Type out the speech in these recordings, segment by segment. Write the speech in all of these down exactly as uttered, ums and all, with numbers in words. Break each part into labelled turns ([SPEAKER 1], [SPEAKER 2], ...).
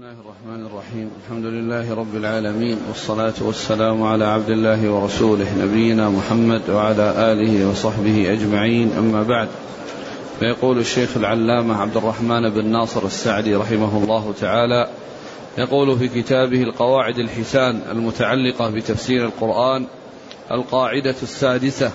[SPEAKER 1] الله الرحمن الرحيم. الحمد لله رب العالمين، والصلاة والسلام على عبد الله ورسوله نبينا محمد وعلى آله وصحبه أجمعين، أما بعد. فيقول الشيخ العلامة عبد الرحمن بن ناصر السعدي رحمه الله تعالى، يقول في كتابه القواعد الحسان المتعلقة بتفسير القرآن: القاعدة السادسة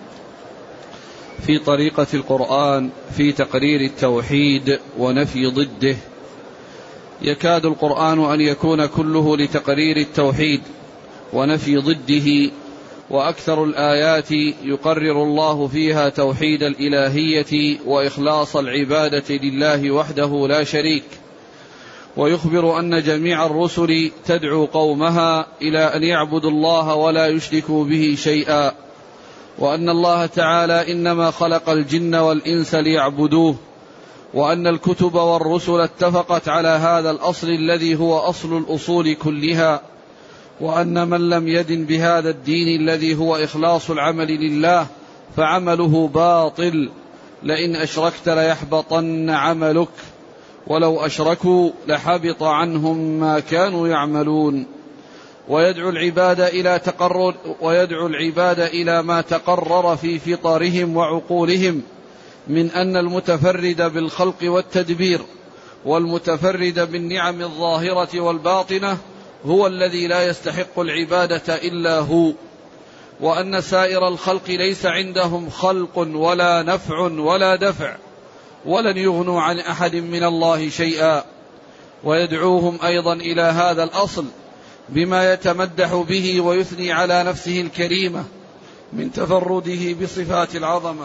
[SPEAKER 1] في طريقة القرآن في تقرير التوحيد ونفي ضده. يكاد القرآن أن يكون كله لتقرير التوحيد ونفي ضده، وأكثر الآيات يقرر الله فيها توحيد الإلهية وإخلاص العبادة لله وحده لا شريك، ويخبر أن جميع الرسل تدعو قومها إلى أن يعبدوا الله ولا يشركوا به شيئا، وأن الله تعالى إنما خلق الجن والإنس ليعبدوه، وأن الكتب والرسل اتفقت على هذا الأصل الذي هو أصل الأصول كلها، وأن من لم يدن بهذا الدين الذي هو إخلاص العمل لله فعمله باطل، لئن أشركت ليحبطن عملك، ولو أشركوا لحبط عنهم ما كانوا يعملون. ويدعو العباد إلى تقرر ويدعو العباد إلى ما تقرر في فطرهم وعقولهم من أن المتفرد بالخلق والتدبير والمتفرد بالنعم الظاهرة والباطنة هو الذي لا يستحق العبادة إلا هو، وأن سائر الخلق ليس عندهم خلق ولا نفع ولا دفع، ولن يغنوا عن أحد من الله شيئا. ويدعوهم أيضا إلى هذا الأصل بما يتمدح به ويثني على نفسه الكريمة من تفرده بصفات العظمة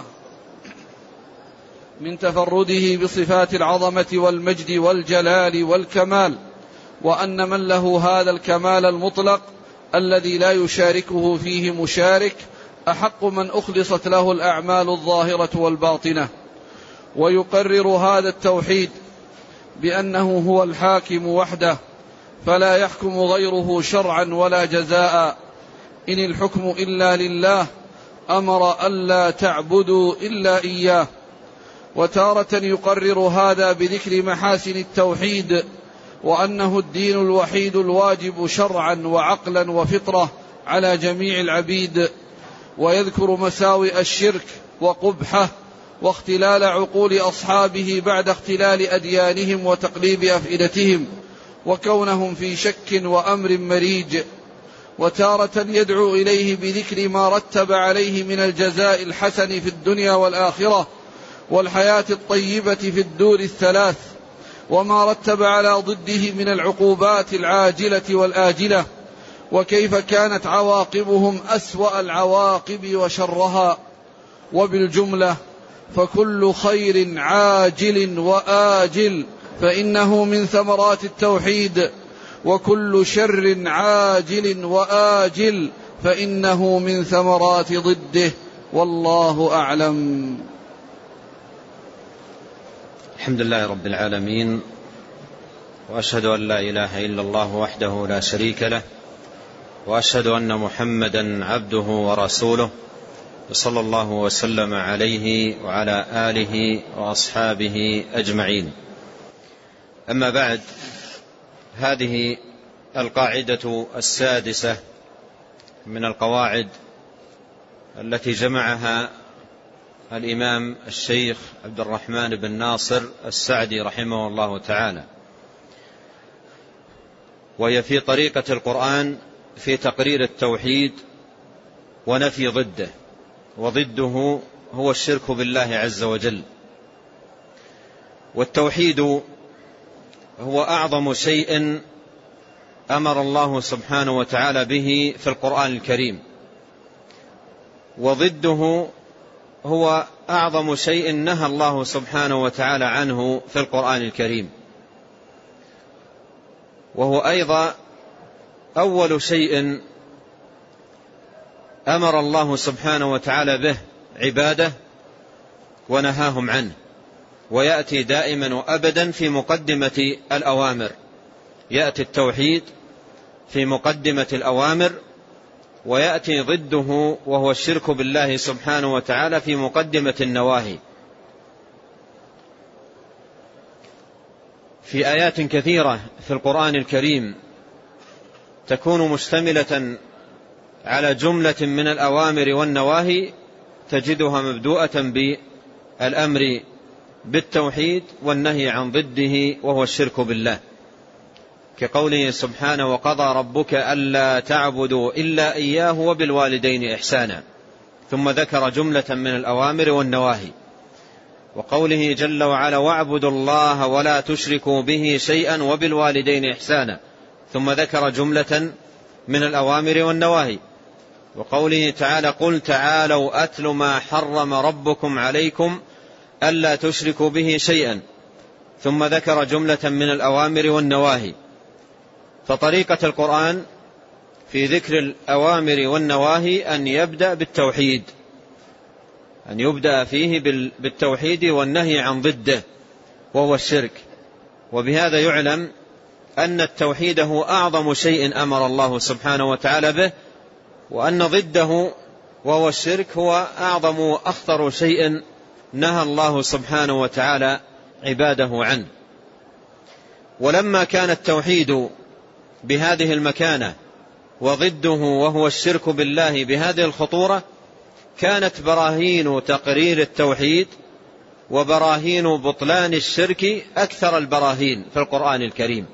[SPEAKER 1] من تفرده بصفات العظمة والمجد والجلال والكمال، وأن من له هذا الكمال المطلق الذي لا يشاركه فيه مشارك أحق من أخلصت له الأعمال الظاهرة والباطنة. ويقرر هذا التوحيد بأنه هو الحاكم وحده، فلا يحكم غيره شرعا ولا جزاء، إن الحكم إلا لله، أمر ألا تعبدوا إلا إياه. وتارة يقرر هذا بذكر محاسن التوحيد، وأنه الدين الوحيد الواجب شرعا وعقلا وفطرة على جميع العبيد، ويذكر مساوئ الشرك وقبحه واختلال عقول أصحابه بعد اختلال أديانهم وتقليب أفئدتهم وكونهم في شك وأمر مريج. وتارة يدعو إليه بذكر ما رتب عليه من الجزاء الحسن في الدنيا والآخرة والحياة الطيبة في الدور الثلاث، وما رتب على ضده من العقوبات العاجلة والآجلة، وكيف كانت عواقبهم أسوأ العواقب وشرها. وبالجملة فكل خير عاجل وآجل فإنه من ثمرات التوحيد، وكل شر عاجل وآجل فإنه من ثمرات ضده، والله أعلم.
[SPEAKER 2] الحمد لله رب العالمين، وأشهد أن لا إله إلا الله وحده لا شريك له، وأشهد أن محمدا عبده ورسوله، صلى الله وسلم عليه وعلى آله وأصحابه أجمعين. أما بعد، هذه القاعدة السادسة من القواعد التي جمعها الإمام الشيخ عبد الرحمن بن ناصر السعدي رحمه الله تعالى، وهي في طريقة القرآن في تقرير التوحيد ونفي ضده، وضده هو الشرك بالله عز وجل. والتوحيد هو أعظم شيء أمر الله سبحانه وتعالى به في القرآن الكريم، وضده هو أعظم شيء نهى الله سبحانه وتعالى عنه في القرآن الكريم، وهو أيضا أول شيء أمر الله سبحانه وتعالى به عباده ونهاهم عنه، ويأتي دائما وأبدا في مقدمة الأوامر. يأتي التوحيد في مقدمة الأوامر، ويأتي ضده وهو الشرك بالله سبحانه وتعالى في مقدمة النواهي. في آيات كثيرة في القرآن الكريم تكون مشتملة على جملة من الأوامر والنواهي، تجدها مبدوءة بالأمر بالتوحيد والنهي عن ضده وهو الشرك بالله، كقوله سبحانه: وقضى ربك ألا تعبدوا إلا إياه وبالوالدين إحسانا، ثم ذكر جملة من الأوامر والنواهي. وقوله جل وعلا: واعبدوا الله ولا تشركوا به شيئا وبالوالدين إحسانا، ثم ذكر جملة من الأوامر والنواهي. وقوله تعالى: قل تعالوا أتل ما حرم ربكم عليكم ألا تشركوا به شيئا، ثم ذكر جملة من الأوامر والنواهي. فطريقة القرآن في ذكر الأوامر والنواهي أن يبدأ بالتوحيد، أن يبدأ فيه بالتوحيد والنهي عن ضده وهو الشرك. وبهذا يعلم أن التوحيد هو أعظم شيء أمر الله سبحانه وتعالى به، وأن ضده وهو الشرك هو أعظم وأخطر شيء نهى الله سبحانه وتعالى عباده عنه. ولما كان التوحيد بهذه المكانة وضده وهو الشرك بالله بهذه الخطورة، كانت براهين تقرير التوحيد وبراهين بطلان الشرك أكثر البراهين في القرآن الكريم،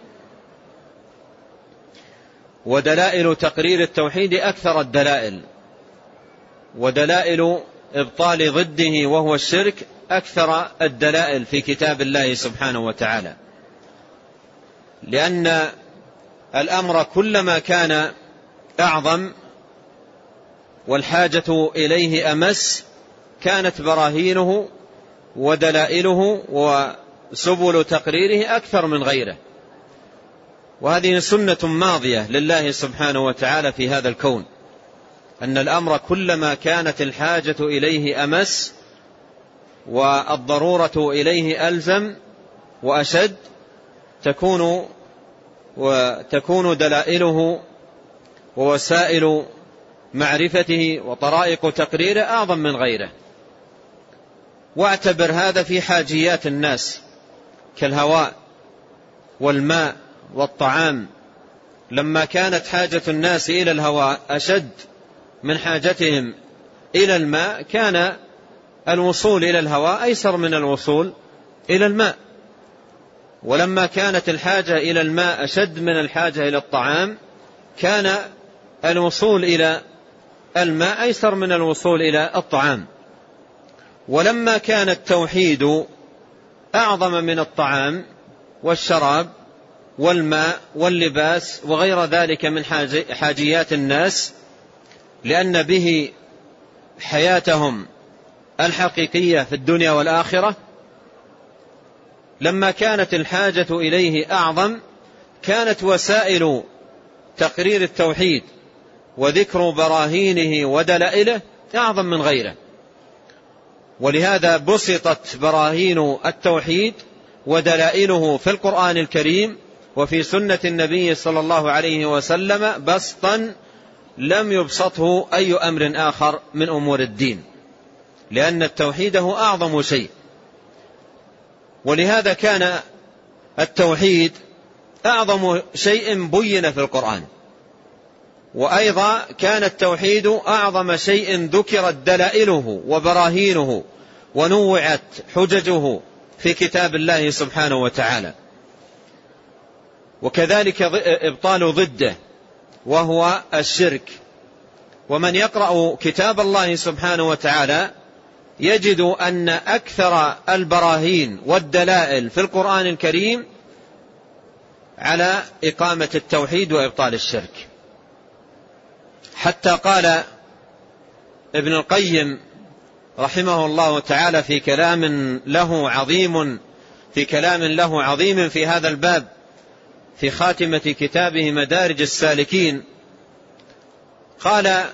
[SPEAKER 2] ودلائل تقرير التوحيد أكثر الدلائل، ودلائل إبطال ضده وهو الشرك أكثر الدلائل في كتاب الله سبحانه وتعالى. لأن الأمر كلما كان أعظم والحاجة إليه أمس، كانت براهينه ودلائله وسبل تقريره أكثر من غيره. وهذه سنة ماضية لله سبحانه وتعالى في هذا الكون، أن الأمر كلما كانت الحاجة إليه أمس والضرورة إليه ألزم وأشد، تكون وتكون دلائله ووسائل معرفته وطرائق تقريره أعظم من غيره. واعتبر هذا في حاجيات الناس كالهواء والماء والطعام. لما كانت حاجة الناس إلى الهواء أشد من حاجتهم إلى الماء، كان الوصول إلى الهواء أيسر من الوصول إلى الماء. ولما كانت الحاجة إلى الماء أشد من الحاجة إلى الطعام، كان الوصول إلى الماء أيسر من الوصول إلى الطعام. ولما كان التوحيد أعظم من الطعام والشراب والماء واللباس وغير ذلك من حاجيات الناس، لأن به حياتهم الحقيقية في الدنيا والآخرة، لما كانت الحاجة إليه أعظم، كانت وسائل تقرير التوحيد وذكر براهينه ودلائله أعظم من غيره. ولهذا بسطت براهين التوحيد ودلائله في القرآن الكريم وفي سنة النبي صلى الله عليه وسلم بسطا لم يبسطه أي أمر آخر من أمور الدين، لأن التوحيد هو أعظم شيء. ولهذا كان التوحيد أعظم شيء بين في القرآن، وأيضا كان التوحيد أعظم شيء ذكرت دلائله وبراهينه ونوعت حججه في كتاب الله سبحانه وتعالى. وكذلك إبطال ضده وهو الشرك. ومن يقرأ كتاب الله سبحانه وتعالى يجد أن أكثر البراهين والدلائل في القرآن الكريم على إقامة التوحيد وإبطال الشرك. حتى قال ابن القيم رحمه الله تعالى في كلام له عظيم في كلام له عظيم في هذا الباب في خاتمة كتابه مدارج السالكين، قال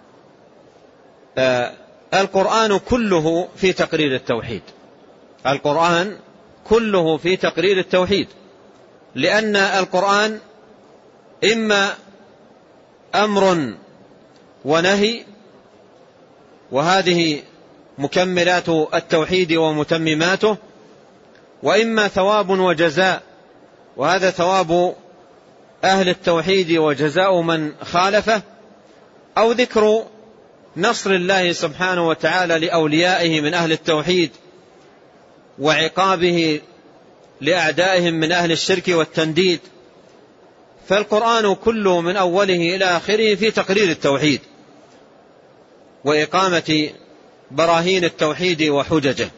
[SPEAKER 2] آه القرآن كله في تقرير التوحيد. القرآن كله في تقرير التوحيد، لأن القرآن إما أمر ونهي، وهذه مكملات التوحيد ومتمماته، وإما ثواب وجزاء وهذا ثواب أهل التوحيد وجزاء من خالفه، أو ذكر نصر الله سبحانه وتعالى لأوليائه من أهل التوحيد وعقابه لأعدائهم من أهل الشرك والتنديد. فالقرآن كله من أوله إلى آخره في تقرير التوحيد وإقامة براهين التوحيد وحججه.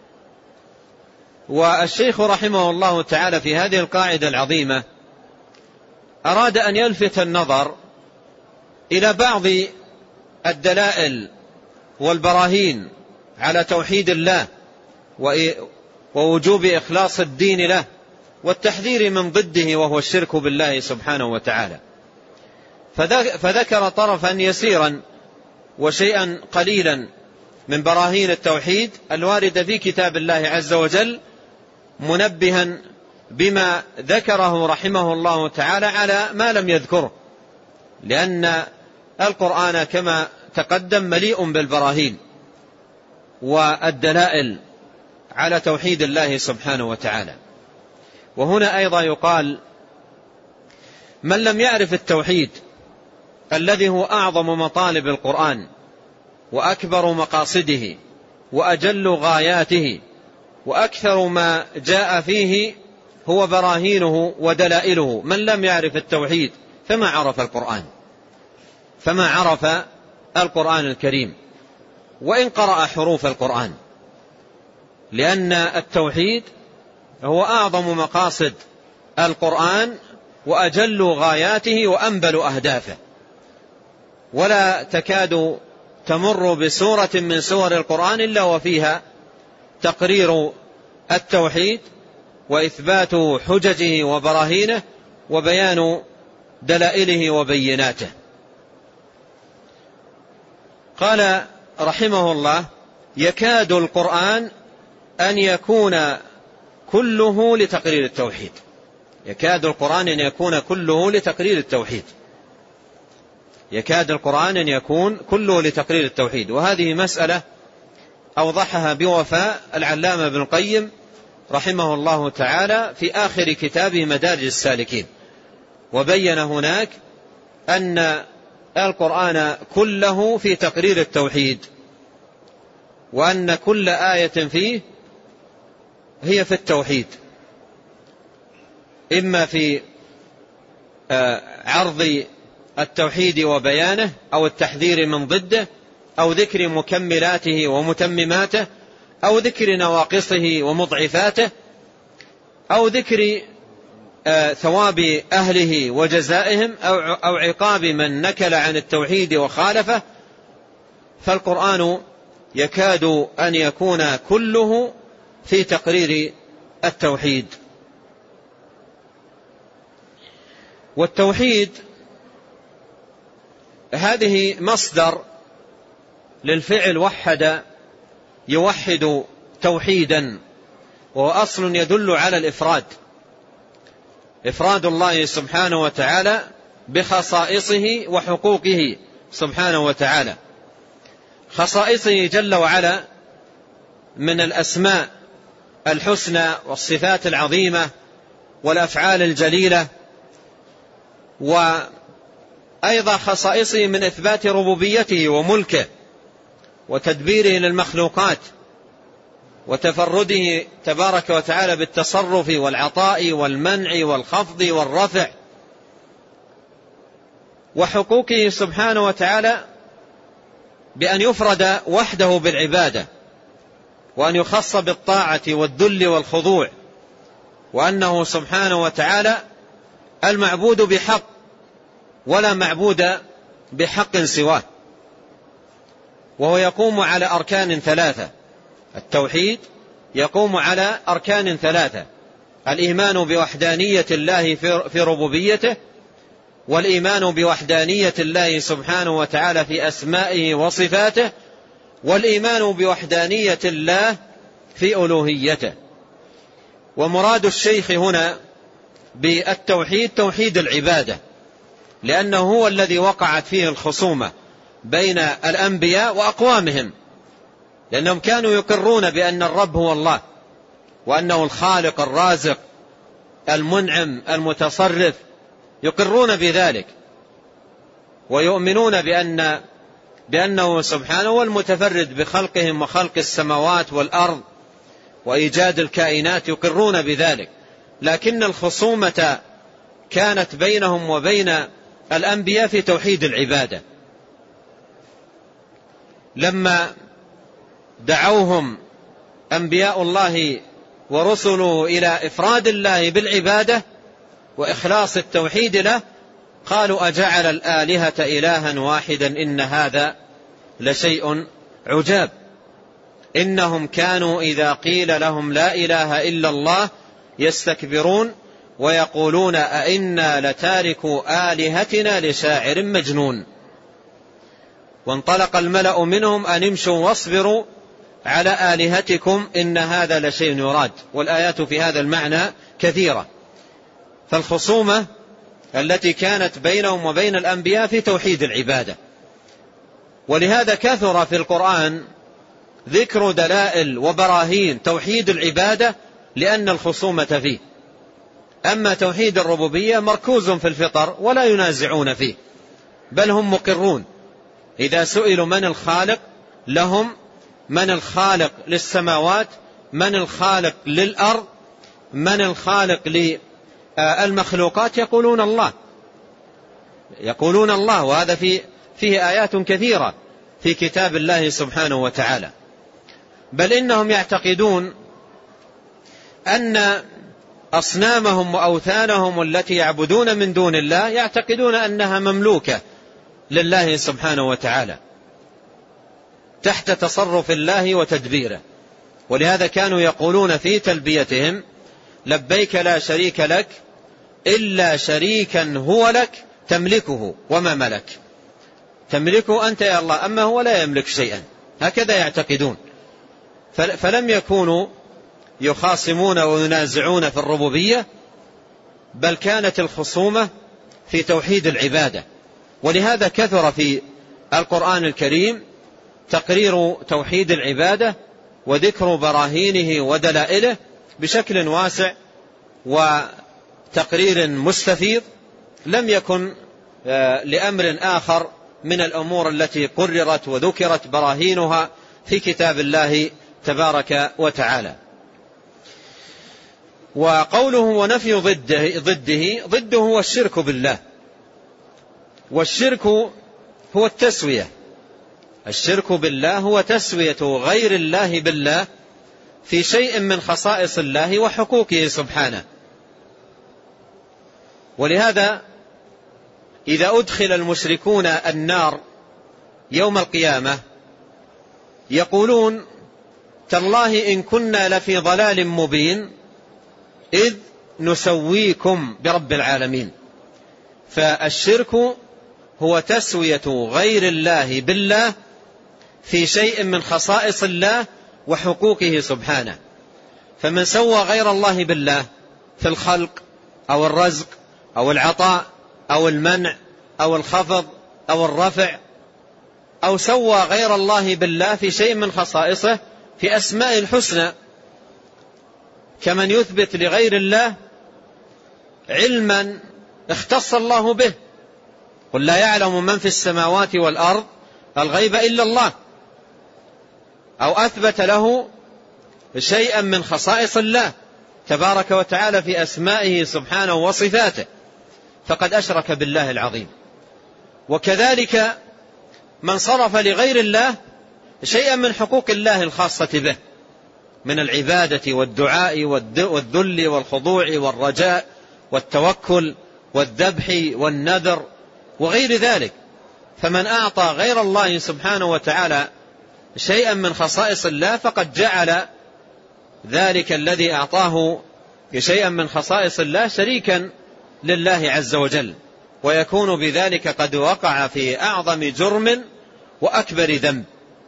[SPEAKER 2] والشيخ رحمه الله تعالى في هذه القاعدة العظيمة أراد أن يلفت النظر إلى بعض الدلائل والبراهين على توحيد الله ووجوب إخلاص الدين له والتحذير من ضده وهو الشرك بالله سبحانه وتعالى. فذكر طرفا يسيرا وشيئا قليلا من براهين التوحيد الواردة في كتاب الله عز وجل، منبها بما ذكره رحمه الله تعالى على ما لم يذكره، لأن القرآن كما تقدم مليء بالبراهين والدلائل على توحيد الله سبحانه وتعالى. وهنا أيضا يقال: من لم يعرف التوحيد الذي هو أعظم مطالب القرآن وأكبر مقاصده وأجل غاياته وأكثر ما جاء فيه هو براهينه ودلائله، من لم يعرف التوحيد فما عرف القرآن فما عرف القرآن الكريم وإن قرأ حروف القرآن، لأن التوحيد هو أعظم مقاصد القرآن وأجل غاياته وأنبل أهدافه. ولا تكاد تمر بسورة من سور القرآن إلا وفيها تقرير التوحيد وإثبات حججه وبراهينه وبيان دلائله وبيناته. قال رحمه الله: يكاد القرآن أن يكون كله لتقرير التوحيد. يكاد القرآن أن يكون كله لتقرير التوحيد. يكاد القرآن أن يكون كله لتقرير التوحيد. وهذه مسألة أوضحها بوفاء العلامة ابن القيم رحمه الله تعالى في آخر كتابه مدارج السالكين، وبين هناك أن القرآن كله في تقرير التوحيد، وأن كل آية فيه هي في التوحيد، إما في عرض التوحيد وبيانه أو التحذير من ضده أو ذكر مكملاته ومتمماته أو ذكر نواقصه ومضعفاته أو ذكر ثواب أهله وجزائهم أو عقاب من نكل عن التوحيد وخالفه. فالقرآن يكاد أن يكون كله في تقرير التوحيد. والتوحيد هذه مصدر للفعل وحد يوحد توحيدا، وهو أصل يدل على الإفراد، إفراد الله سبحانه وتعالى بخصائصه وحقوقه سبحانه وتعالى. خصائصه جل وعلا من الأسماء الحسنى والصفات العظيمة والأفعال الجليلة، وأيضا خصائصه من إثبات ربوبيته وملكه وتدبيره للمخلوقات وتفرده تبارك وتعالى بالتصرف والعطاء والمنع والخفض والرفع، وحقوقه سبحانه وتعالى بأن يفرد وحده بالعبادة وأن يخص بالطاعة والذل والخضوع، وأنه سبحانه وتعالى المعبود بحق ولا معبود بحق سواه. وهو يقوم على أركان ثلاثة، التوحيد يقوم على أركان ثلاثة: الإيمان بوحدانية الله في ربوبيته، والإيمان بوحدانية الله سبحانه وتعالى في أسمائه وصفاته، والإيمان بوحدانية الله في ألوهيته. ومراد الشيخ هنا بالتوحيد توحيد العبادة، لأنه هو الذي وقعت فيه الخصومة بين الأنبياء وأقوامهم، لأنهم كانوا يقرون بأن الرب هو الله وأنه الخالق الرازق المنعم المتصرف، يقرون بذلك ويؤمنون بأن بأنه سبحانه هو المتفرد بخلقهم وخلق السماوات والأرض وإيجاد الكائنات، يقرون بذلك. لكن الخصومة كانت بينهم وبين الأنبياء في توحيد العبادة. لما دعوهم أنبياء الله ورسله إلى إفراد الله بالعبادة وإخلاص التوحيد له، قالوا أجعل الآلهة إلها واحدا إن هذا لشيء عجاب. إنهم كانوا إذا قيل لهم لا إله إلا الله يستكبرون ويقولون أئنا لتاركوا آلهتنا لشاعر مجنون. وانطلق الملأ منهم أن امشوا واصبروا على آلهتكم إن هذا لشيء يراد. والآيات في هذا المعنى كثيرة. فالخصومة التي كانت بينهم وبين الأنبياء في توحيد العبادة، ولهذا كثر في القرآن ذكر دلائل وبراهين توحيد العبادة لأن الخصومة فيه. أما توحيد الربوبية مركوز في الفطر ولا ينازعون فيه، بل هم مقرون. إذا سئلوا من الخالق لهم، من الخالق للسماوات، من الخالق للأرض، من الخالق للمخلوقات، يقولون الله، يقولون الله. وهذا فيه, فيه آيات كثيرة في كتاب الله سبحانه وتعالى. بل إنهم يعتقدون أن أصنامهم وأوثانهم التي يعبدون من دون الله يعتقدون أنها مملوكة لله سبحانه وتعالى تحت تصرف الله وتدبيره. ولهذا كانوا يقولون في تلبيتهم لبيك لا شريك لك إلا شريكا هو لك تملكه وما ملك. تملكه أنت يا الله، أما هو لا يملك شيئا. هكذا يعتقدون. فلم يكونوا يخاصمون وينازعون في الربوبية، بل كانت الخصومة في توحيد العبادة. ولهذا كثر في القرآن الكريم تقرير توحيد العبادة وذكر براهينه ودلائله بشكل واسع وتقرير مستفيض، لم يكن لأمر آخر من الأمور التي قررت وذكرت براهينها في كتاب الله تبارك وتعالى. وقوله ونفي ضده ضده ضده هو الشرك بالله. والشرك هو التسوية. الشرك بالله هو تسوية غير الله بالله في شيء من خصائص الله وحقوقه سبحانه. ولهذا إذا أدخل المشركون النار يوم القيامة يقولون تالله إن كنا لفي ضلال مبين إذ نسويكم برب العالمين. فالشرك هو تسوية غير الله بالله في شيء من خصائص الله وحقوقه سبحانه. فمن سوى غير الله بالله في الخلق أو الرزق أو العطاء أو المنع أو الخفض أو الرفع، أو سوى غير الله بالله في شيء من خصائصه في أسماء الحسنى، كمن يثبت لغير الله علما اختص الله به، قل لا يعلم من في السماوات والأرض الغيب إلا الله، أو أثبت له شيئا من خصائص الله تبارك وتعالى في أسمائه سبحانه وصفاته، فقد أشرك بالله العظيم. وكذلك من صرف لغير الله شيئا من حقوق الله الخاصة به من العبادة والدعاء والذل والخضوع والرجاء والتوكل والذبح والنذر وغير ذلك. فمن أعطى غير الله سبحانه وتعالى شيئا من خصائص الله فقد جعل ذلك الذي أعطاه شيئا من خصائص الله شريكا لله عز وجل، ويكون بذلك قد وقع في أعظم جرم وأكبر ذنب.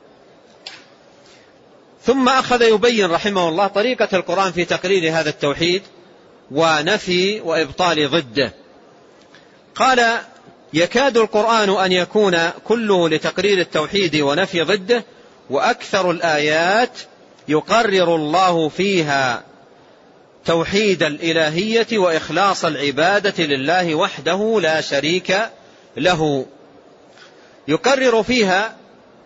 [SPEAKER 2] ثم أخذ يبين رحمه الله طريقة القرآن في تقرير هذا التوحيد ونفي وإبطال ضده. قال يكاد القرآن أن يكون كله لتقرير التوحيد ونفي ضده، وأكثر الآيات يقرر الله فيها توحيد الإلهية وإخلاص العبادة لله وحده لا شريك له. يقرر فيها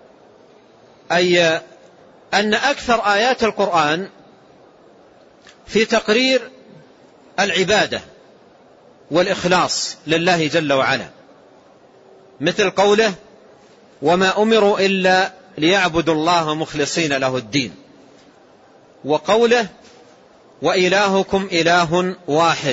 [SPEAKER 2] أي أن أكثر آيات القرآن في تقرير العبادة والإخلاص لله جل وعلا، مثل قوله وما أمروا إلا ليعبدوا الله مخلصين له الدين، وقوله وإلهكم إله واحد،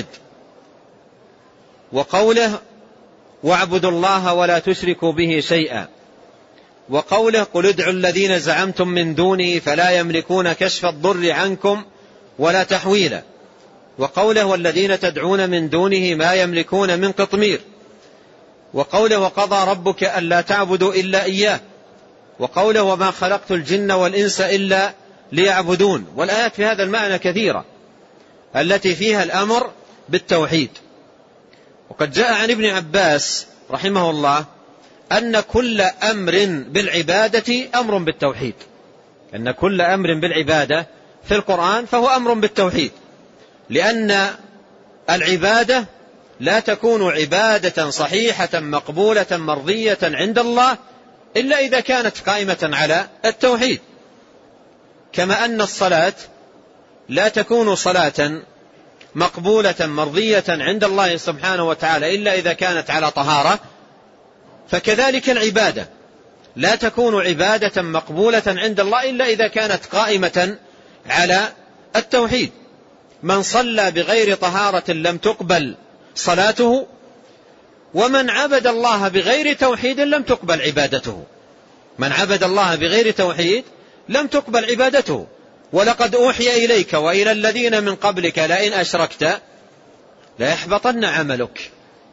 [SPEAKER 2] وقوله واعبدوا الله ولا تشركوا به شيئا، وقوله قل ادعوا الذين زعمتم من دونه فلا يملكون كشف الضر عنكم ولا تحويلا، وقوله والذين تدعون من دونه ما يملكون من قطمير، وقوله وقضى ربك ألا تعبدوا إلا إياه، وقوله وما خلقت الجن والإنس إلا ليعبدون. والآيات في هذا المعنى كثيرة التي فيها الأمر بالتوحيد. وقد جاء عن ابن عباس رحمه الله أن كل أمر بالعبادة أمر بالتوحيد، أن كل أمر بالعبادة في القرآن فهو أمر بالتوحيد، لأن العبادة لا تكون عبادة صحيحة مقبولة مرضية عند الله إلا إذا كانت قائمة على التوحيد، كما أن الصلاة لا تكون صلاة مقبولة مرضية عند الله سبحانه وتعالى إلا إذا كانت على طهارة، فكذلك العبادة لا تكون عبادة مقبولة عند الله إلا إذا كانت قائمة على التوحيد. من صلى بغير طهارة لم تقبل صلاته، ومن عبد الله بغير توحيد لم تقبل عبادته. من عبد الله بغير توحيد لم تقبل عبادته. ولقد أوحي إليك وإلى الذين من قبلك لئن أشركت ليحبطن عملك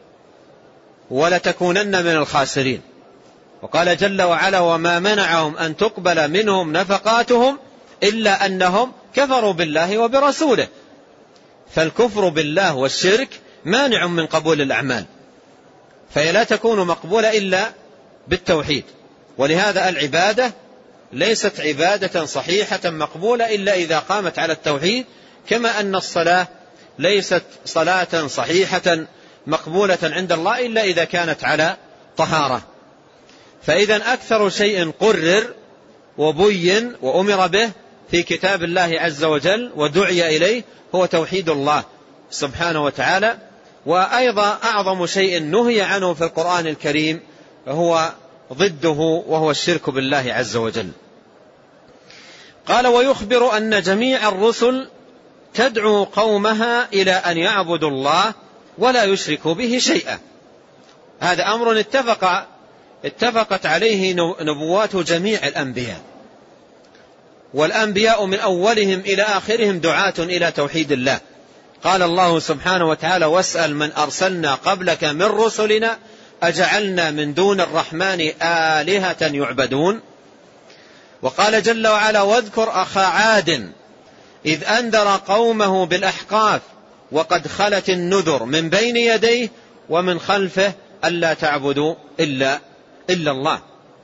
[SPEAKER 2] ولتكونن من الخاسرين. وقال جل وعلا وما منعهم أن تقبل منهم نفقاتهم إلا أنهم كفروا بالله وبرسوله. فالكفر بالله والشرك مانع من قبول الأعمال، فهي لا تكون مقبولة إلا بالتوحيد. ولهذا العبادة ليست عبادة صحيحة مقبولة إلا إذا قامت على التوحيد، كما أن الصلاة ليست صلاة صحيحة مقبولة عند الله إلا إذا كانت على طهارة. فإذا أكثر شيء قرر وبين وأمر به في كتاب الله عز وجل ودعي إليه هو توحيد الله سبحانه وتعالى. وأيضا أعظم شيء نهي عنه في القرآن الكريم هو ضده وهو الشرك بالله عز وجل. قال ويخبر أن جميع الرسل تدعو قومها إلى أن يعبدوا الله ولا يشركوا به شيئا. هذا أمر اتفق اتفقت عليه نبوات جميع الأنبياء، والأنبياء من أولهم إلى آخرهم دعاة إلى توحيد الله. قال الله سبحانه وتعالى واسأل من أرسلنا قبلك من رسلنا أجعلنا من دون الرحمن آلهة يعبدون. وقال جل وعلا واذكر أخا عاد إذ أنذر قومه بالأحقاف وقد خلت النذر من بين يديه ومن خلفه ألا تعبدوا إلا, إلا الله.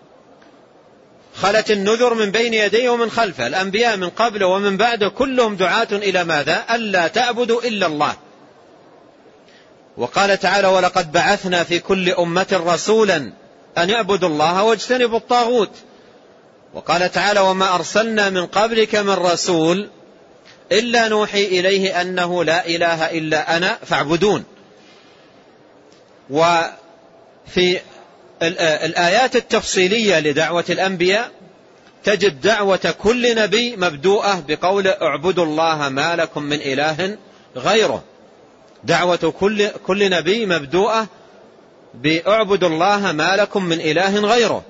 [SPEAKER 2] خلت النذر من بين يديه ومن خلفه. الأنبياء من قبل ومن بعده كلهم دعاة إلى ماذا؟ ألا تعبدوا إلا الله. وقال تعالى ولقد بعثنا في كل أمة رسولا أن يعبدوا الله واجتنبوا الطاغوت. وقال تعالى وما أرسلنا من قبلك من رسول إلا نوحي إليه أنه لا إله إلا أنا فاعبدون. وفي الآيات التفصيلية لدعوة الأنبياء تجد دعوة كل نبي مبدوءة بقول اعبدوا الله ما لكم من إله غيره. دعوة كل, كل نبي مبدوءة باعبدوا الله ما لكم من إله غيره.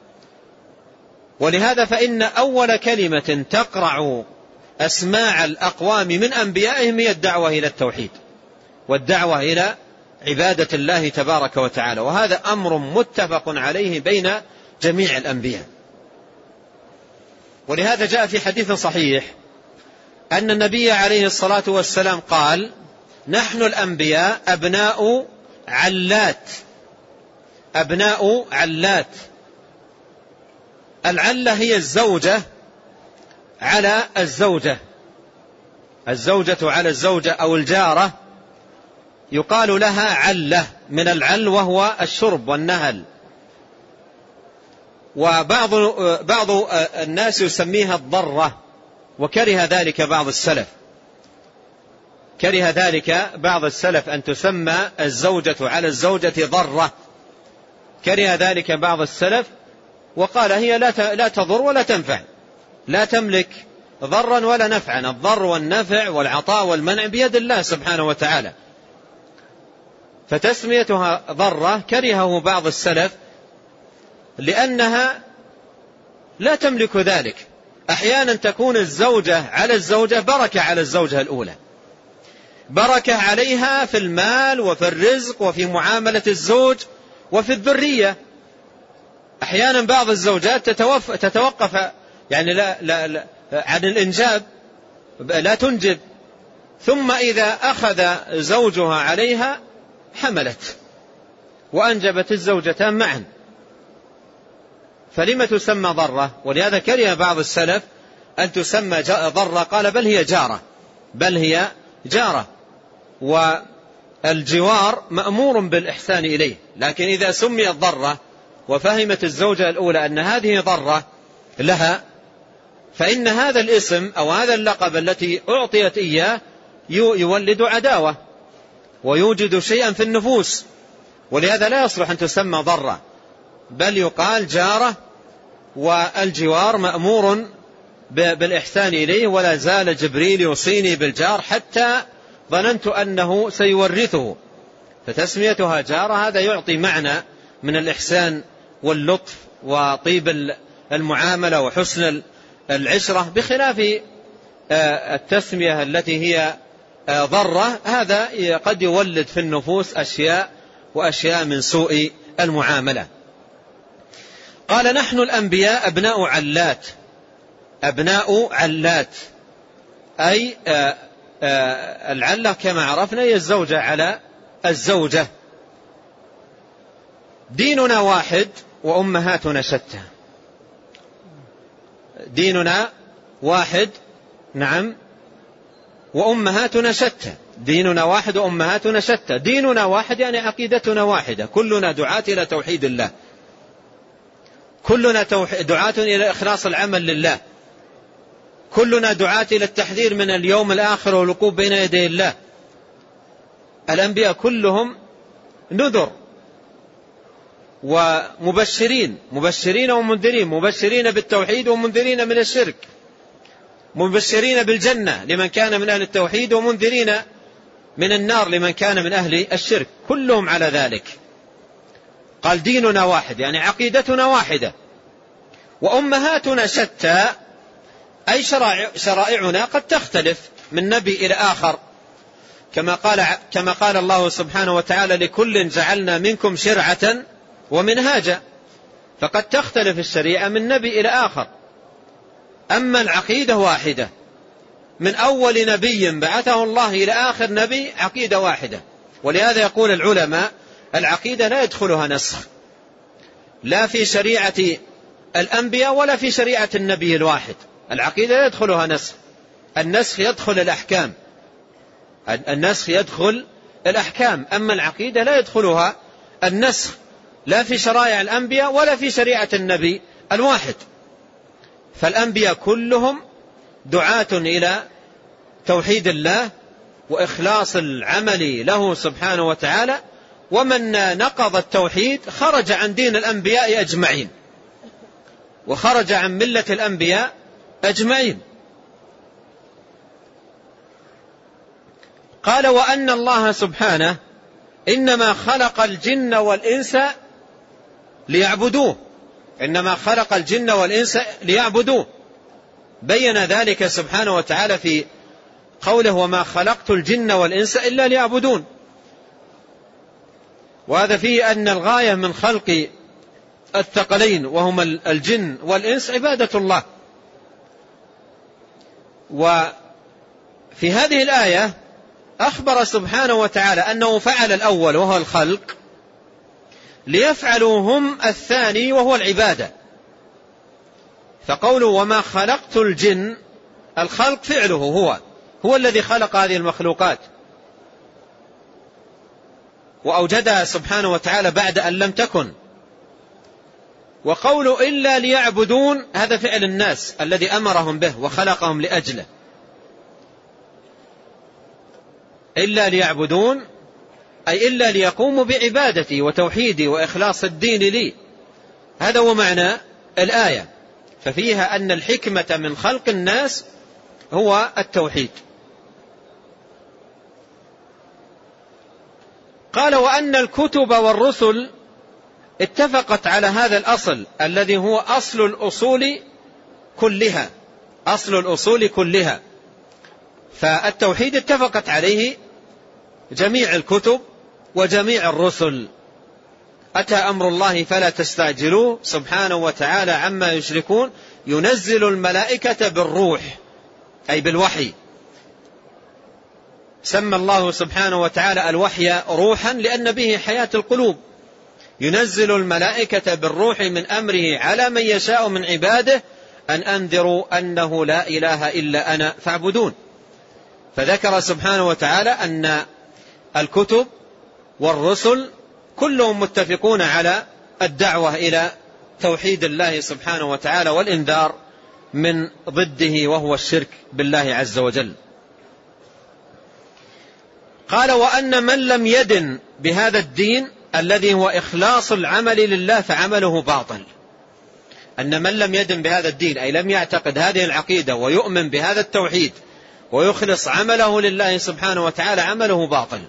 [SPEAKER 2] ولهذا فإن أول كلمة تقرع أسماع الأقوام من أنبيائهم هي الدعوة إلى التوحيد والدعوة إلى عبادة الله تبارك وتعالى. وهذا أمر متفق عليه بين جميع الأنبياء. ولهذا جاء في حديث صحيح أن النبي عليه الصلاة والسلام قال نحن الأنبياء أبناء علات. أبناء علات. العلة هي الزوجة على الزوجة. الزوجة على الزوجة أو الجارة يقال لها علة، من العل وهو الشرب والنهل. وبعض بعض الناس يسميها الضرة، وكره ذلك بعض السلف، كره ذلك بعض السلف أن تسمى الزوجة على الزوجة ضرة، كره ذلك بعض السلف وقال هي لا تضر ولا تنفع، لا تملك ضرا ولا نفعا، الضر والنفع والعطاء والمنع بيد الله سبحانه وتعالى. فتسميتها ضرة كرهه بعض السلف لأنها لا تملك ذلك. أحيانا تكون الزوجة على الزوجة بركة على الزوجة الأولى، بركة عليها في المال وفي الرزق وفي معاملة الزوج وفي الذرية. أحيانا بعض الزوجات تتوقف يعني لا لا لا عن الإنجاب، لا تنجب، ثم إذا أخذ زوجها عليها حملت وأنجبت الزوجتان معا، فلما تسمى ضرة؟ ولهذا كره بعض السلف أن تسمى ضرة، قال بل هي جارة، بل هي جارة، والجوار مأمور بالإحسان إليه. لكن إذا سميت ضرة وفهمت الزوجة الأولى أن هذه ضرة لها، فإن هذا الاسم أو هذا اللقب التي أعطيت إياه يولد عداوة ويوجد شيئا في النفوس، ولهذا لا يصلح أن تسمى ضرة، بل يقال جارة، والجوار مأمور بالإحسان إليه. ولا زال جبريل يوصيني بالجار حتى ظننت أنه سيورثه، فتسميتها جارة هذا يعطي معنى من الإحسان واللطف وطيب المعاملة وحسن العشرة، بخلاف التسمية التي هي ضرة، هذا قد يولد في النفوس أشياء وأشياء من سوء المعاملة. قال نحن الأنبياء أبناء علات، أبناء علات أي العلة كما عرفنا هي الزوجة على الزوجة. ديننا واحد وأمهاتنا شتى، ديننا واحد نعم وأمهاتنا شتى، ديننا واحد وأمهاتنا شتى. ديننا واحد يعني عقيدتنا واحدة، كلنا دعاة إلى توحيد الله، كلنا دعاة إلى إخلاص العمل لله، كلنا دعاة إلى التحذير من اليوم الآخر والوقوف بين يدي الله. الأنبياء كلهم نذر ومبشرين، مبشرين ومنذرين، مبشرين بالتوحيد ومنذرين من الشرك، مبشرين بالجنة لمن كان من أهل التوحيد ومنذرين من النار لمن كان من أهل الشرك، كلهم على ذلك. قال ديننا واحد يعني عقيدتنا واحدة، وأمهاتنا شتى أي شرائعنا قد تختلف من نبي إلى آخر، كما قال, كما قال الله سبحانه وتعالى لكل جعلنا منكم شرعة ومنهاجا، فقد تختلف الشريعة من نبي إلى آخر. أما العقيدة واحدة من أول نبي بعثه الله إلى آخر نبي، عقيدة واحدة. ولهذا يقول العلماء العقيدة لا يدخلها نسخ، لا في شريعة الأنبياء ولا في شريعة النبي الواحد. العقيدة لا يدخلها نسخ، النسخ يدخل الأحكام، النسخ يدخل الأحكام، أما العقيدة لا يدخلها النسخ، لا في شرائع الأنبياء ولا في شريعة النبي الواحد. فالأنبياء كلهم دعاة إلى توحيد الله وإخلاص العمل له سبحانه وتعالى، ومن نقض التوحيد خرج عن دين الأنبياء أجمعين وخرج عن ملة الأنبياء أجمعين. قال وأن الله سبحانه إنما خلق الجن والإنس ليعبدوه، إنما خلق الجن والإنس ليعبدوه، بين ذلك سبحانه وتعالى في قوله وما خلقت الجن والإنس إلا ليعبدون. وهذا فيه أن الغاية من خلق الثقلين وهم الجن والإنس عبادة الله. وفي هذه الآية أخبر سبحانه وتعالى أنه فعل الأول وهو الخلق ليفعلوا هم الثاني وهو العبادة. فقوله وما خلقت الجن، الخلق فعله هو هو الذي خلق هذه المخلوقات وأوجدها سبحانه وتعالى بعد أن لم تكن. وقوله إلا ليعبدون هذا فعل الناس الذي أمرهم به وخلقهم لأجله. إلا ليعبدون أي إلا ليقوموا بعبادتي وتوحيدي وإخلاص الدين لي. هذا هو معنى الآية. ففيها أن الحكمة من خلق الناس هو التوحيد. قال وأن الكتب والرسل اتفقت على هذا الأصل الذي هو أصل الأصول كلها، أصل الأصول كلها. فالتوحيد اتفقت عليه جميع الكتب وجميع الرسل. أتى أمر الله فلا تستعجلوه سبحانه وتعالى عما يشركون، ينزل الملائكة بالروح أي بالوحي. سمى الله سبحانه وتعالى الوحي روحا لأن به حياة القلوب. ينزل الملائكة بالروح من أمره على من يشاء من عباده أن أنذروا أنه لا إله إلا أنا فاعبدون. فذكر سبحانه وتعالى أن الكتب والرسل كلهم متفقون على الدعوة إلى توحيد الله سبحانه وتعالى والإنذار من ضده وهو الشرك بالله عز وجل. قال وأن من لم يدن بهذا الدين الذي هو إخلاص العمل لله فعمله باطل. أن من لم يدن بهذا الدين أي لم يعتقد هذه العقيدة ويؤمن بهذا التوحيد ويخلص عمله لله سبحانه وتعالى عمله باطل،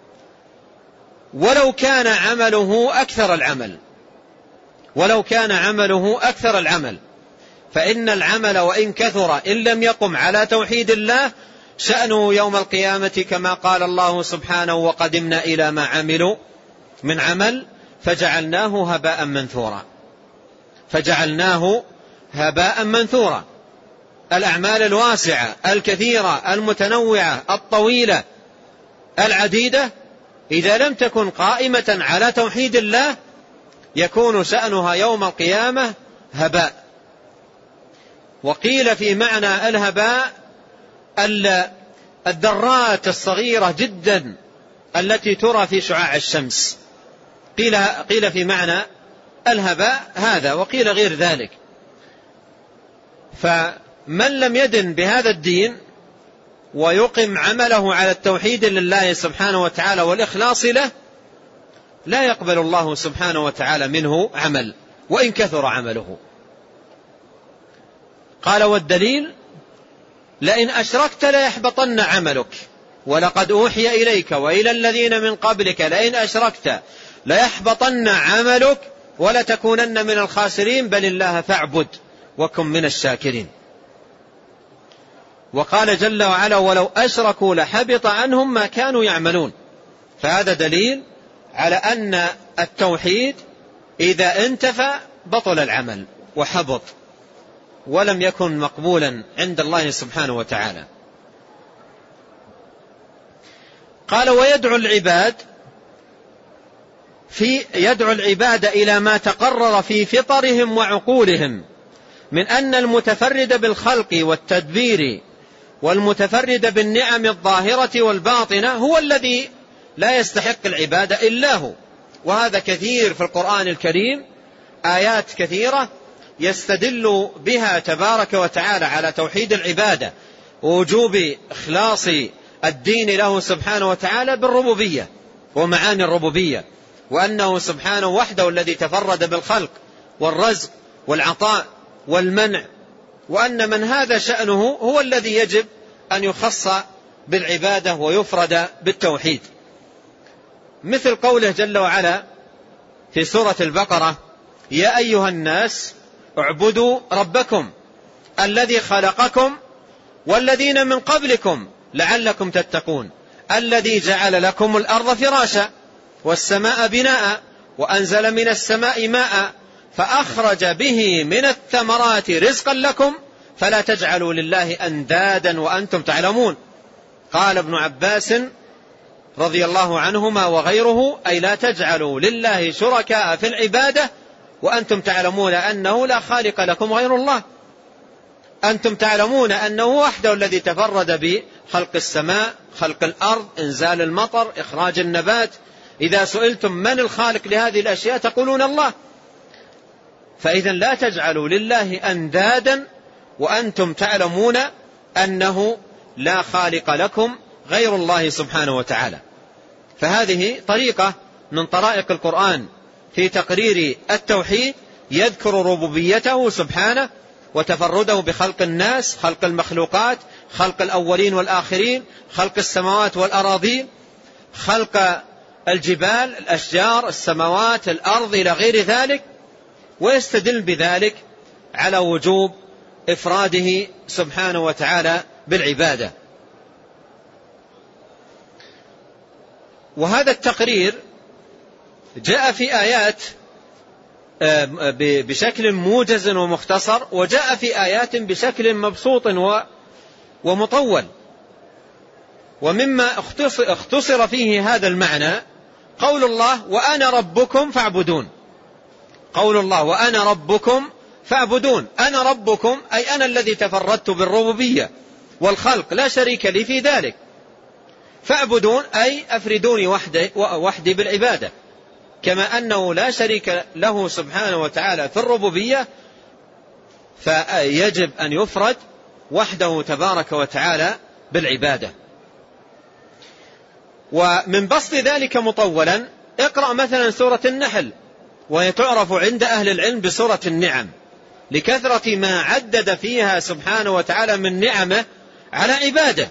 [SPEAKER 2] ولو كان عمله أكثر العمل ولو كان عمله أكثر العمل فإن العمل وإن كثر إن لم يقم على توحيد الله شأنه يوم القيامة كما قال الله سبحانه وقدمنا إلى ما عملوا من عمل فجعلناه هباء منثورا. فجعلناه هباء منثورا. الأعمال الواسعة الكثيرة المتنوعة الطويلة العديدة إذا لم تكن قائمة على توحيد الله يكون شأنها يوم القيامة هباء. وقيل في معنى الهباء الذرات الصغيرة جدا التي ترى في شعاع الشمس، قيل, قيل في معنى الهباء هذا، وقيل غير ذلك. فمن لم يدن بهذا الدين ويقم عمله على التوحيد لله سبحانه وتعالى والإخلاص له لا يقبل الله سبحانه وتعالى منه عمل وإن كثر عمله. قال والدليل لئن أشركت ليحبطن عملك ولقد أوحي إليك وإلى الذين من قبلك لئن أشركت ليحبطن عملك ولتكونن من الخاسرين بل الله فاعبد وكن من الشاكرين. وقال جل وعلا ولو أشركوا لحبط عنهم ما كانوا يعملون. فهذا دليل على أن التوحيد إذا انتفى بطل العمل وحبط ولم يكن مقبولا عند الله سبحانه وتعالى. قال ويدعو العباد في يدعو العباد إلى ما تقرر في فطرهم وعقولهم من أن المتفرد بالخلق والتدبير والمتفرد بالنعم الظاهرة والباطنة هو الذي لا يستحق العبادة إلا هو. وهذا كثير في القرآن الكريم، آيات كثيرة يستدل بها تبارك وتعالى على توحيد العبادة ووجوب إخلاص الدين له سبحانه وتعالى بالربوبية ومعاني الربوبية، وأنه سبحانه وحده الذي تفرد بالخلق والرزق والعطاء والمنع، وأن من هذا شأنه هو الذي يجب أن يخص بالعبادة ويفرد بالتوحيد. مثل قوله جل وعلا في سورة البقرة يا أيها الناس اعبدوا ربكم الذي خلقكم والذين من قبلكم لعلكم تتقون الذي جعل لكم الأرض فراشا والسماء بناء وأنزل من السماء ماء فأخرج به من الثمرات رزقا لكم فلا تجعلوا لله أندادا وأنتم تعلمون. قال ابن عباس رضي الله عنهما وغيره أي لا تجعلوا لله شركاء في العبادة وأنتم تعلمون أنه لا خالق لكم غير الله. أنتم تعلمون أنه وحده الذي تفرد خلق السماء، خلق الأرض، إنزال المطر، إخراج النبات. إذا سئلتم من الخالق لهذه الأشياء تقولون الله. فإذا لا تجعلوا لله أندادا وأنتم تعلمون أنه لا خالق لكم غير الله سبحانه وتعالى. فهذه طريقة من طرائق القرآن في تقرير التوحيد، يذكر ربوبيته سبحانه وتفرده بخلق الناس، خلق المخلوقات، خلق الأولين والآخرين، خلق السماوات والأراضين، خلق الجبال، الأشجار، السماوات، الأرض إلى غير ذلك، ويستدل بذلك على وجوب إفراده سبحانه وتعالى بالعبادة. وهذا التقرير جاء في آيات بشكل موجز ومختصر، وجاء في آيات بشكل مبسوط ومطول. ومما اختصر فيه هذا المعنى قول الله وأنا ربكم فاعبدون. قول الله وأنا ربكم فاعبدون، أنا ربكم أي أنا الذي تفردت بالربوبية والخلق، لا شريك لي في ذلك. فاعبدون أي أفردوني وحدي, وحدي بالعبادة، كما أنه لا شريك له سبحانه وتعالى في الربوبية، فيجب أن يفرد وحده تبارك وتعالى بالعبادة. ومن بسط ذلك مطولا اقرأ مثلا سورة النحل، وهي تعرف عند أهل العلم بسورة النعم، لكثرة ما عدد فيها سبحانه وتعالى من نعمه على عباده.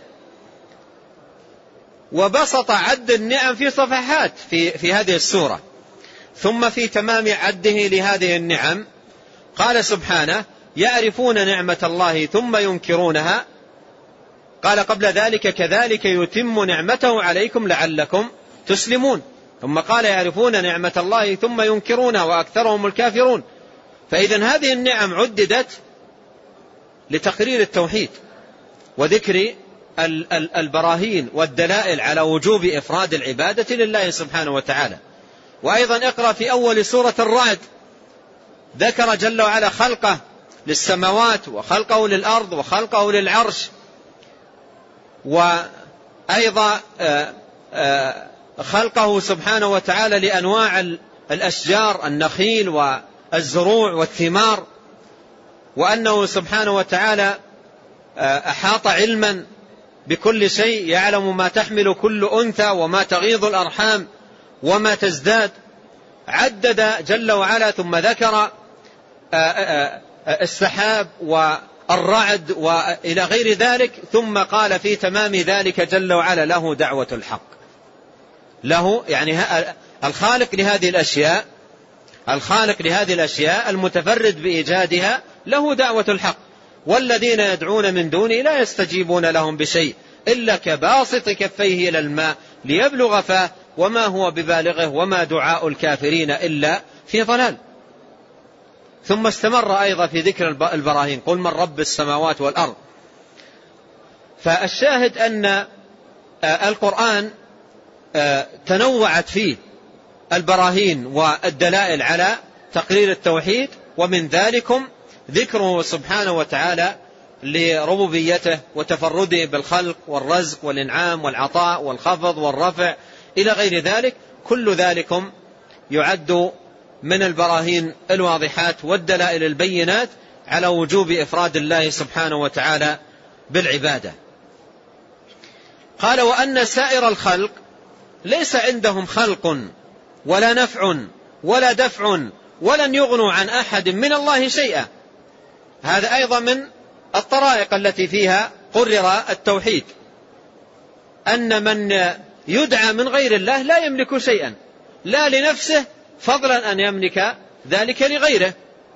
[SPEAKER 2] وبسط عد النعم في صفحات في, في هذه السورة. ثم في تمام عده لهذه النعم قال سبحانه يعرفون نعمة الله ثم ينكرونها. قال قبل ذلك كذلك يتم نعمته عليكم لعلكم تسلمون. ثم قال يعرفون نعمة الله ثم ينكرونها وأكثرهم الكافرون. فإذا هذه النعم عددت لتقرير التوحيد وذكر البراهين والدلائل على وجوب إفراد العبادة لله سبحانه وتعالى. وأيضا اقرأ في أول سورة الرعد، ذكر جل وعلا خلقه للسماوات وخلقه للأرض وخلقه للعرش، وأيضا خلقه سبحانه وتعالى لأنواع الأشجار، النخيل والزروع والثمار، وأنه سبحانه وتعالى أحاط علما بكل شيء، يعلم ما تحمل كل أنثى وما تغيض الأرحام وما تزداد. عدد جل وعلا ثم ذكر السحاب والرعد وإلى غير ذلك، ثم قال في تمام ذلك جل وعلا له دعوة الحق. له يعني الخالق لهذه الأشياء، الخالق لهذه الأشياء المتفرد بإيجادها له دعوة الحق. والذين يدعون من دونه لا يستجيبون لهم بشيء إلا كباسط كفيه إلى الماء ليبلغ فاه وما هو ببالغه وما دعاء الكافرين إلا في ضلال. ثم استمر أيضا في ذكر البراهين، قل من رب السماوات والأرض. فالشاهد أن القرآن تنوعت فيه البراهين والدلائل على تقرير التوحيد، ومن ذلكم ذكره سبحانه وتعالى لربوبيته وتفرده بالخلق والرزق والإنعام والعطاء والخفض والرفع إلى غير ذلك. كل ذلكم يعد من البراهين الواضحات والدلائل البينات على وجوب إفراد الله سبحانه وتعالى بالعبادة. قال وأن سائر الخلق ليس عندهم خلق ولا نفع ولا دفع ولن يغنوا عن أحد من الله شيئا. هذا أيضا من الطرائق التي فيها قرر التوحيد، أن من يدعى من غير الله لا يملك شيئا، لا لنفسه فضلا أن يملك ذلك لغيره.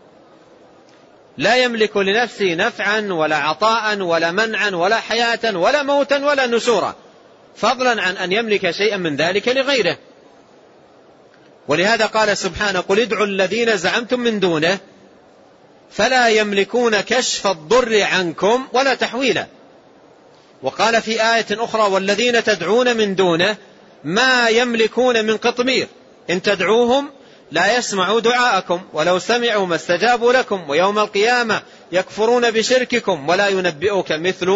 [SPEAKER 2] لا يملك لنفسه نفعا ولا عطاء ولا منعا ولا حياة ولا موتا ولا نشورا، فضلا عن أن يملك شيئا من ذلك لغيره. ولهذا قال سبحانه قل ادعوا الذين زعمتم من دونه فلا يملكون كشف الضر عنكم ولا تحويلا. وقال في آية أخرى والذين تدعون من دونه ما يملكون من قطمير إن تدعوهم لا يسمعوا دعاءكم ولو سمعوا ما استجابوا لكم ويوم القيامة يكفرون بشرككم ولا ينبئك مثل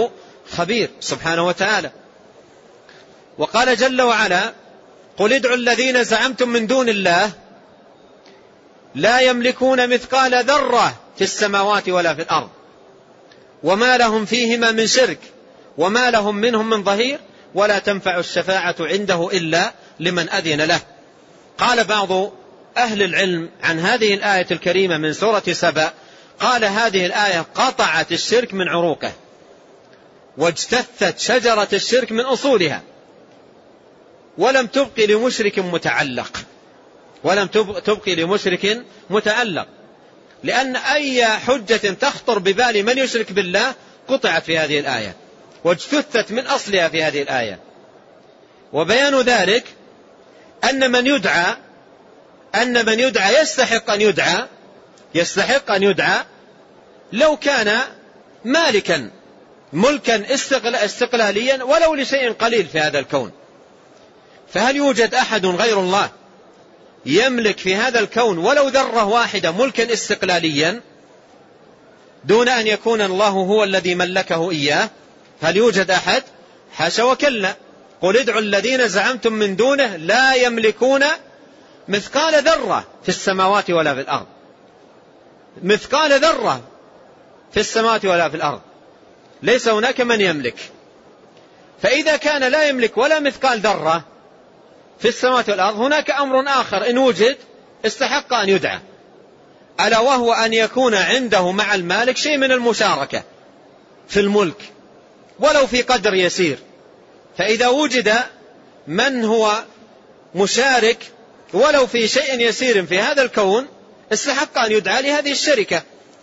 [SPEAKER 2] خبير سبحانه وتعالى. وقال جل وعلا: قل ادعوا الذين زعمتم من دون الله لا يملكون مثقال ذرة في السماوات ولا في الأرض وما لهم فيهما من شرك وما لهم منهم من ظهير ولا تنفع الشفاعة عنده إلا لمن أذن له. قال بعض أهل العلم عن هذه الآية الكريمة من سورة سبأ، قال هذه الآية قطعت الشرك من عروقه واجتثت شجرة الشرك من أصولها ولم تبقي لمشرك متعلق ولم تبقي لمشرك متعلق لأن أي حجة تخطر ببال من يشرك بالله قطعت في هذه الآية واجتثت من أصلها في هذه الآية. وبيان ذلك أن من يدعى أن من يدعى يستحق أن يدعى يستحق أن يدعى لو كان مالكا ملكا استقلاليا ولو لشيء قليل في هذا الكون. فهل يوجد أحد غير الله يملك في هذا الكون ولو ذرة واحدة ملكا استقلاليا دون أن يكون الله هو الذي ملكه إياه؟ هل يوجد أحد؟ حاشا وكلا. قل ادعوا الذين زعمتم من دونه لا يملكون مثقال ذرة في السماوات ولا في الأرض. مثقال ذرة في السماوات ولا في الأرض، ليس هناك من يملك. فإذا كان لا يملك ولا مثقال ذرة في السماوات والأرض هناك أمر آخر إن وجد استحق أن يدعى، ألا وهو أن يكون عنده مع المالك شيء من المشاركة في الملك ولو في قدر يسير. فإذا وجد من هو مشارك ولو في شيء يسير في هذا الكون استحق أن يدعى لهذه الشركة،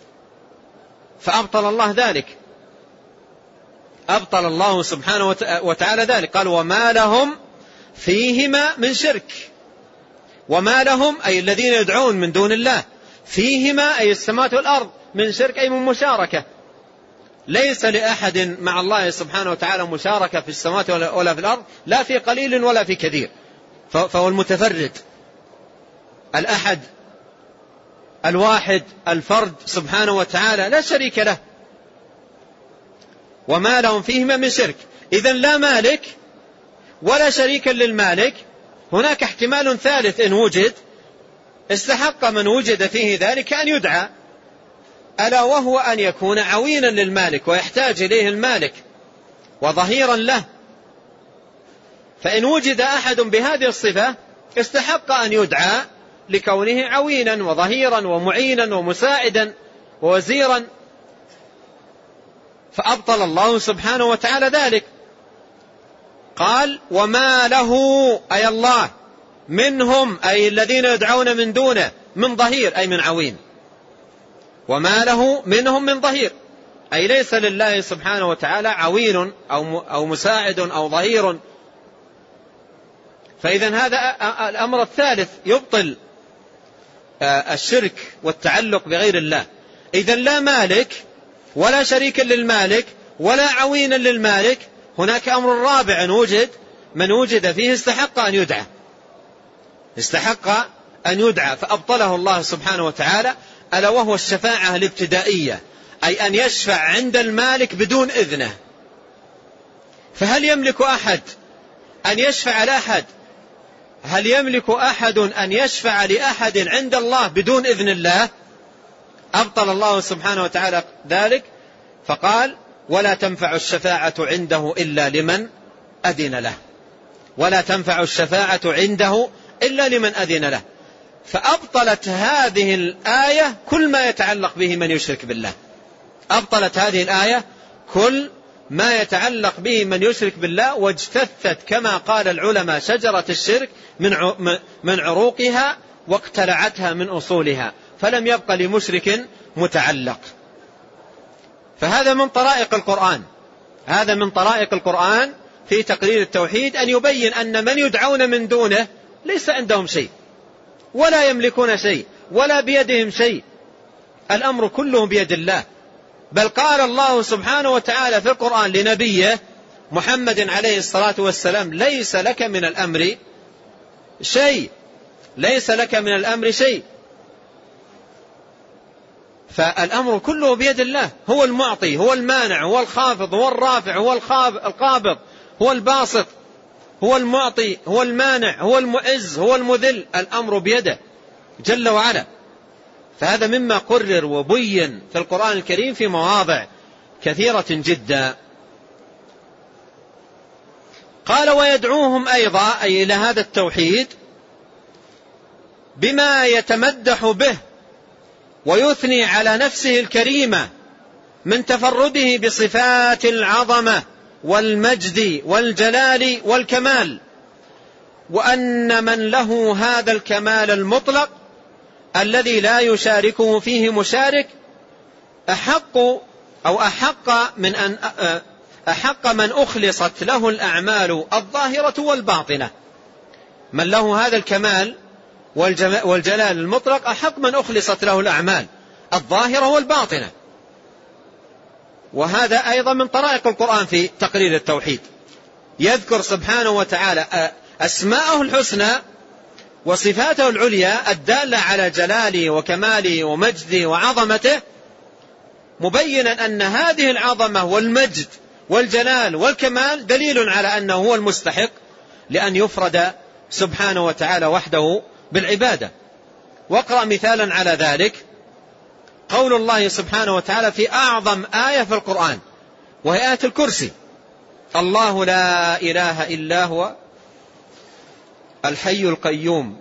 [SPEAKER 2] فأبطل الله ذلك، أبطل الله سبحانه وتعالى ذلك. قال: وما لهم فيهما من شرك. وما لهم أي الذين يدعون من دون الله، فيهما أي السماوات والأرض، من شرك أي من مشاركة. ليس لأحد مع الله سبحانه وتعالى مشاركة في السماوات ولا في الأرض، لا في قليل ولا في كثير، فهو المتفرد الأحد الواحد الفرد سبحانه وتعالى لا شريك له. وما لهم فيهما من شرك. إذن لا مالك ولا شريكا للمالك. هناك احتمال ثالث إن وجد استحق من وجد فيه ذلك أن يدعى، ألا وهو أن يكون عوينا للمالك ويحتاج إليه المالك وظهيرا له. فإن وجد أحد بهذه الصفة استحق أن يدعى لكونه عوينا وظهيرا ومعينا ومساعدا ووزيرا، فأبطل الله سبحانه وتعالى ذلك. قال: وما له أي الله منهم أي الذين يدعون من دونه من ظهير أي من عوين. وما له منهم من ظهير أي ليس لله سبحانه وتعالى عوين أو مساعد أو ظهير. فإذا هذا الأمر الثالث يبطل الشرك والتعلق بغير الله. إذن لا مالك ولا شريك للمالك ولا عوينا للمالك. هناك أمر رابع وجد من وجد فيه استحق أن يدعى استحق أن يدعى فأبطله الله سبحانه وتعالى، ألا وهو الشفاعة الابتدائية، أي أن يشفع عند المالك بدون إذنه. فهل يملك أحد أن يشفع لأحد؟ هل يملك أحد أن يشفع لأحد عند الله بدون إذن الله؟ أبطل الله سبحانه وتعالى ذلك، فقال: ولا تنفع الشفاعة عنده إلا لمن أذن له. ولا تنفع الشفاعة عنده إلا لمن أذن له. فأبطلت هذه الآية كل ما يتعلق به من يشرك بالله. أبطلت هذه الآية كل ما يتعلق به من يشرك بالله، واجتثت كما قال العلماء شجرة الشرك من عروقها واقتلعتها من أصولها، فلم يبق لمشرك متعلق. فهذا من طرائق القرآن هذا من طرائق القرآن في تقرير التوحيد، أن يبين أن من يدعون من دونه ليس عندهم شيء ولا يملكون شيء ولا بيدهم شيء، الأمر كله بيد الله. بل قال الله سبحانه وتعالى في القرآن لنبيه محمد عليه الصلاة والسلام: ليس لك من الأمر شيء ليس لك من الأمر شيء. فالأمر كله بيد الله، هو المعطي، هو المانع، هو الخافض، هو الرافع، هو القابض، هو الباسط، هو المعطي، هو المانع، هو المعز، هو المذل، الأمر بيده جل وعلا. فهذا مما قرر وبين في القرآن الكريم في مواضع كثيرة جدا. قال ويدعوهم أيضا أي إلى هذا التوحيد بما يتمدح به ويثني على نفسه الكريمة من تفرده بصفات العظمة والمجد والجلال والكمال، وأن من له هذا الكمال المطلق الذي لا يشاركه فيه مشارك أحق أو أحق من أن أحق من أخلصت له الأعمال الظاهرة والباطنة. من له هذا الكمال والجلال المطلق أحق من أخلصت له الأعمال الظاهرة والباطنة. وهذا أيضا من طرائق القرآن في تقرير التوحيد، يذكر سبحانه وتعالى أسماءه الحسنى وصفاته العليا الدالة على جلاله وكماله ومجده وعظمته، مبينا أن هذه العظمة والمجد والجلال والكمال دليل على أنه هو المستحق لأن يفرد سبحانه وتعالى وحده بالعبادة. واقرأ مثالا على ذلك قول الله سبحانه وتعالى في أعظم آية في القرآن وهي آية الكرسي: الله لا إله إلا هو الحي القيوم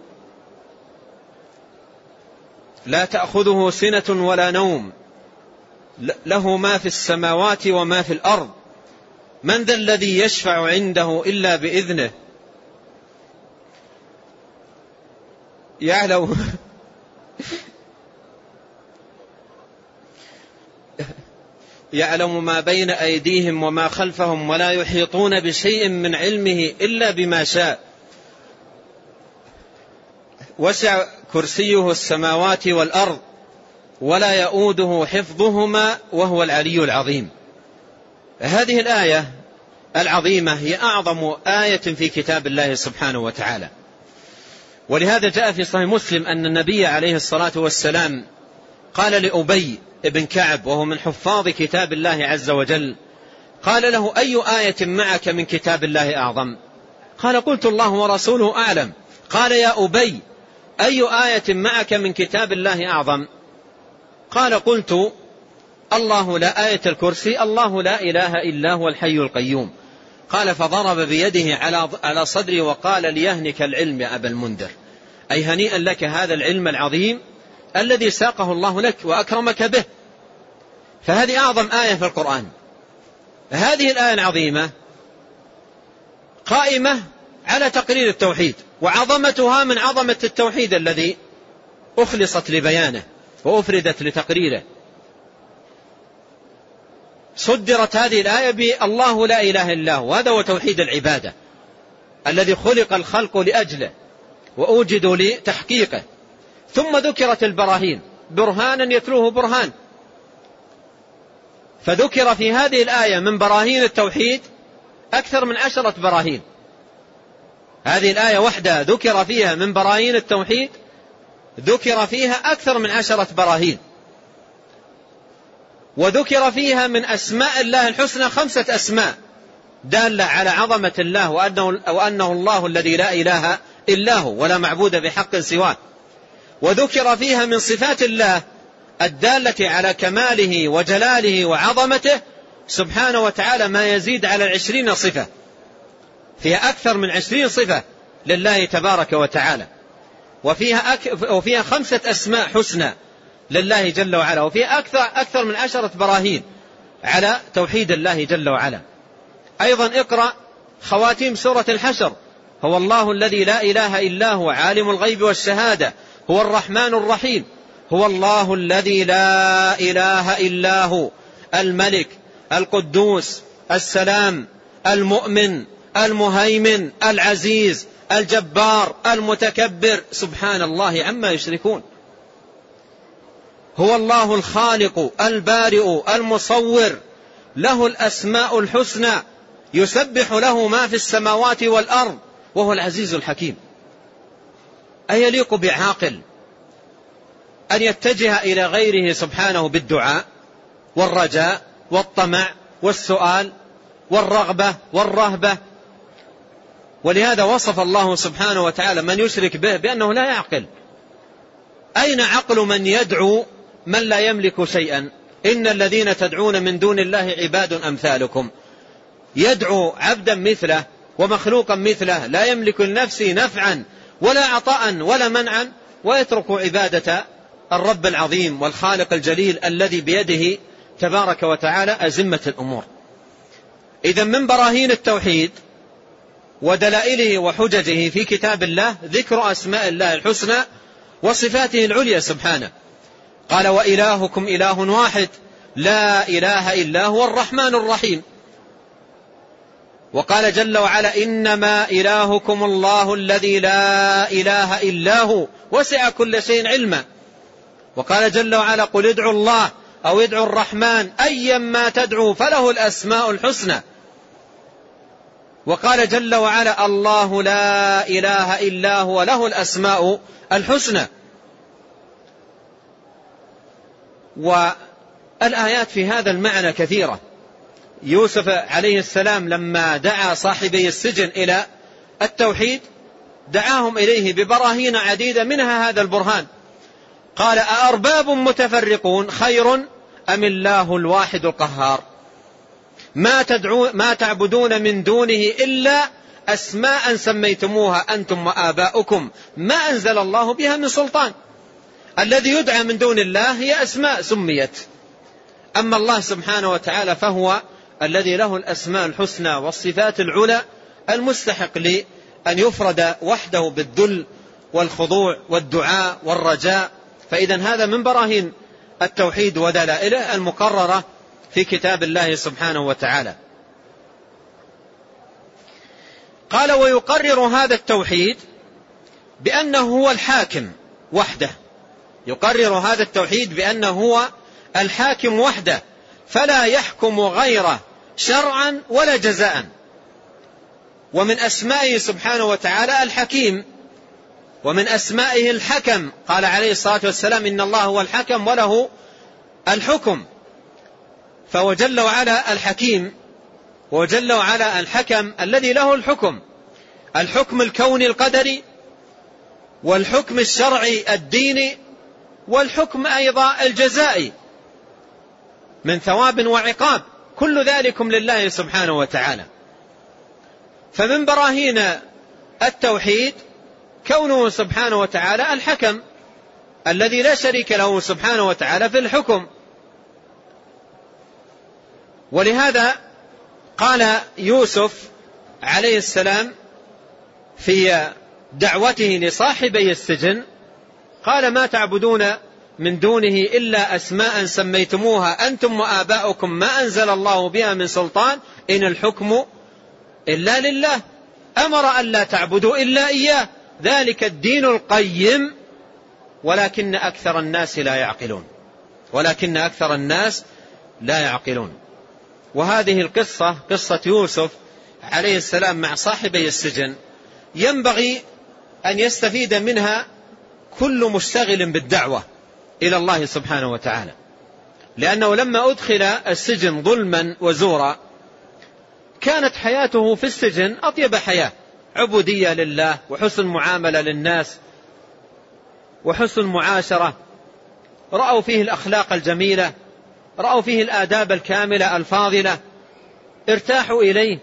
[SPEAKER 2] لا تأخذه سنة ولا نوم له ما في السماوات وما في الأرض من ذا الذي يشفع عنده إلا بإذنه يعلم يعلم ما بين أيديهم وما خلفهم ولا يحيطون بشيء من علمه إلا بما شاء وسع كرسيه السماوات والأرض ولا يؤوده حفظهما وهو العلي العظيم. هذه الآية العظيمة هي أعظم آية في كتاب الله سبحانه وتعالى، ولهذا جاء في صحيح مسلم أن النبي عليه الصلاة والسلام قال لأبي ابن كعب وهو من حفاظ كتاب الله عز وجل، قال له: أي آية معك من كتاب الله أعظم؟ قال: قلت الله ورسوله أعلم. قال: يا أبي أي آية معك من كتاب الله أعظم؟ قال: قلت الله لا آية الكرسي الله لا إله إلا هو الحي القيوم. قال: فضرب بيده على على صدري وقال: ليهنك العلم يا أبا المنذر، أي هنيئا لك هذا العلم العظيم الذي ساقه الله لك وأكرمك به. فهذه أعظم آية في القرآن. هذه الآية العظيمة قائمة على تقرير التوحيد، وعظمتها من عظمة التوحيد الذي أخلصت لبيانه وأفردت لتقريره. صدرت هذه الآية بالله لا إله إلا هو، هذا هو توحيد العبادة الذي خلق الخلق لأجله وأوجدوا لتحقيقه. ثم ذكرت البراهين، برهانا يتلوه برهان، فذكر في هذه الآية من براهين التوحيد أكثر من عشرة براهين. هذه الآية وحدها ذكر فيها من براهين التوحيد ذكر فيها أكثر من عشرة براهين، وذكر فيها من أسماء الله الحسنى خمسة أسماء دالة على عظمة الله وأنه, وأنه الله الذي لا إله إلا هو ولا معبود بحق سواه. وذكر فيها من صفات الله الدالة على كماله وجلاله وعظمته سبحانه وتعالى ما يزيد على العشرين صفة، فيها أكثر من عشرين صفة لله تبارك وتعالى، وفيها, أك... وفيها خمسة أسماء حسنى لله جل وعلا، وفيها أكثر, أكثر من عشرة براهين على توحيد الله جل وعلا. أيضا اقرأ خواتيم سورة الحشر: هو الله الذي لا إله إلا هو عالم الغيب والشهادة هو الرحمن الرحيم، هو الله الذي لا إله إلا هو الملك القدوس السلام المؤمن المهيمن العزيز الجبار المتكبر سبحان الله عما يشركون. هو الله الخالق البارئ المصور له الأسماء الحسنى يسبح له ما في السماوات والأرض وهو العزيز الحكيم. أيليق بعاقل أن يتجه إلى غيره سبحانه بالدعاء والرجاء والطمع والسؤال والرغبة والرهبة. ولهذا وصف الله سبحانه وتعالى من يشرك به بأنه لا يعقل. أين عقل من يدعو من لا يملك شيئا؟ إن الذين تدعون من دون الله عباد أمثالكم. يدعو عبدا مثله ومخلوقا مثله لا يملك لنفسه نفعا ولا عطاء ولا منعا، ويترك عبادة الرب العظيم والخالق الجليل الذي بيده تبارك وتعالى أزمة الأمور. إذن من براهين التوحيد ودلائله وحججه في كتاب الله ذكر أسماء الله الحسنى وصفاته العليا سبحانه. قال وإلهكم إله واحد لا إله إلا هو الرحمن الرحيم. وقال جل وعلا إنما إلهكم الله الذي لا إله إلا هو وسع كل شيء علما. وقال جل وعلا قل ادعوا الله أو ادعوا الرحمن أيما تدعوا فله الأسماء الحسنى. وقال جل وعلا الله لا إله إلا هو له الأسماء الحسنى. والآيات في هذا المعنى كثيرة. يوسف عليه السلام لما دعا صاحبي السجن إلى التوحيد دعاهم إليه ببراهين عديدة، منها هذا البرهان. قال أأرباب متفرقون خير أم الله الواحد القهار ما, تدعو ما تعبدون من دونه إلا أسماء سميتموها أنتم وآباؤكم ما أنزل الله بها من سلطان. الذي يدعى من دون الله هي أسماء سميت. أما الله سبحانه وتعالى فهو الذي له الأسماء الحسنى والصفات العلى المستحق لأن يفرد وحده بالذل والخضوع والدعاء والرجاء. فإذا هذا من براهين التوحيد ودلائله المقررة في كتاب الله سبحانه وتعالى. قال ويقرر هذا التوحيد بأنه هو الحاكم وحده. يقرر هذا التوحيد بأنه هو الحاكم وحده فلا يحكم غيره شرعا ولا جزاء. ومن أسمائه سبحانه وتعالى الحكيم، ومن أسمائه الحكم. قال عليه الصلاة والسلام إن الله هو الحكم وله الحكم. فهو جل وعلا الحكيم وجل وعلا الحكم الذي له الحكم، الحكم الكوني القدري والحكم الشرعي الديني والحكم أيضا الجزائي من ثواب وعقاب، كل ذلكم لله سبحانه وتعالى. فمن براهين التوحيد كونه سبحانه وتعالى الحكم الذي لا شريك له سبحانه وتعالى في الحكم. ولهذا قال يوسف عليه السلام في دعوته لصاحبي السجن قال ما تعبدون من دونه إلا أسماء سميتموها أنتم وآباؤكم ما أنزل الله بها من سلطان إن الحكم إلا لله أمر أن لا تعبدوا إلا إياه ذلك الدين القيم ولكن أكثر الناس لا يعقلون ولكن أكثر الناس لا يعقلون. وهذه القصة قصة يوسف عليه السلام مع صاحبي السجن ينبغي أن يستفيد منها كل مشتغل بالدعوة إلى الله سبحانه وتعالى، لأنه لما أدخل السجن ظلما وزورا كانت حياته في السجن أطيب حياة، عبودية لله وحسن معاملة للناس وحسن معاشرة، رأوا فيه الأخلاق الجميلة، رأوا فيه الآداب الكاملة الفاضلة، ارتاحوا إليه.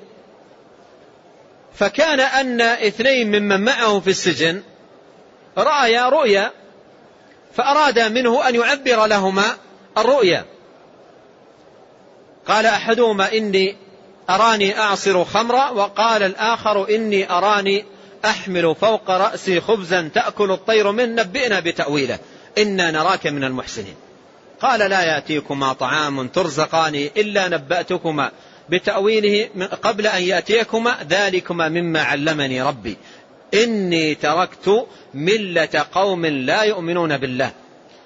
[SPEAKER 2] فكان أن اثنين ممن معه في السجن رأيا رؤيا فأراد منه أن يعبر لهما الرؤيا. قال أحدهما إني أراني أعصر خمرا وقال الآخر إني أراني أحمل فوق رأسي خبزا تأكل الطير منه نبئنا بتأويله إنا نراك من المحسنين. قال لا يأتيكما طعام ترزقان إلا نبأتكما بتأويله قبل أن يأتيكما ذلكما مما علمني ربي إني تركت ملة قوم لا يؤمنون بالله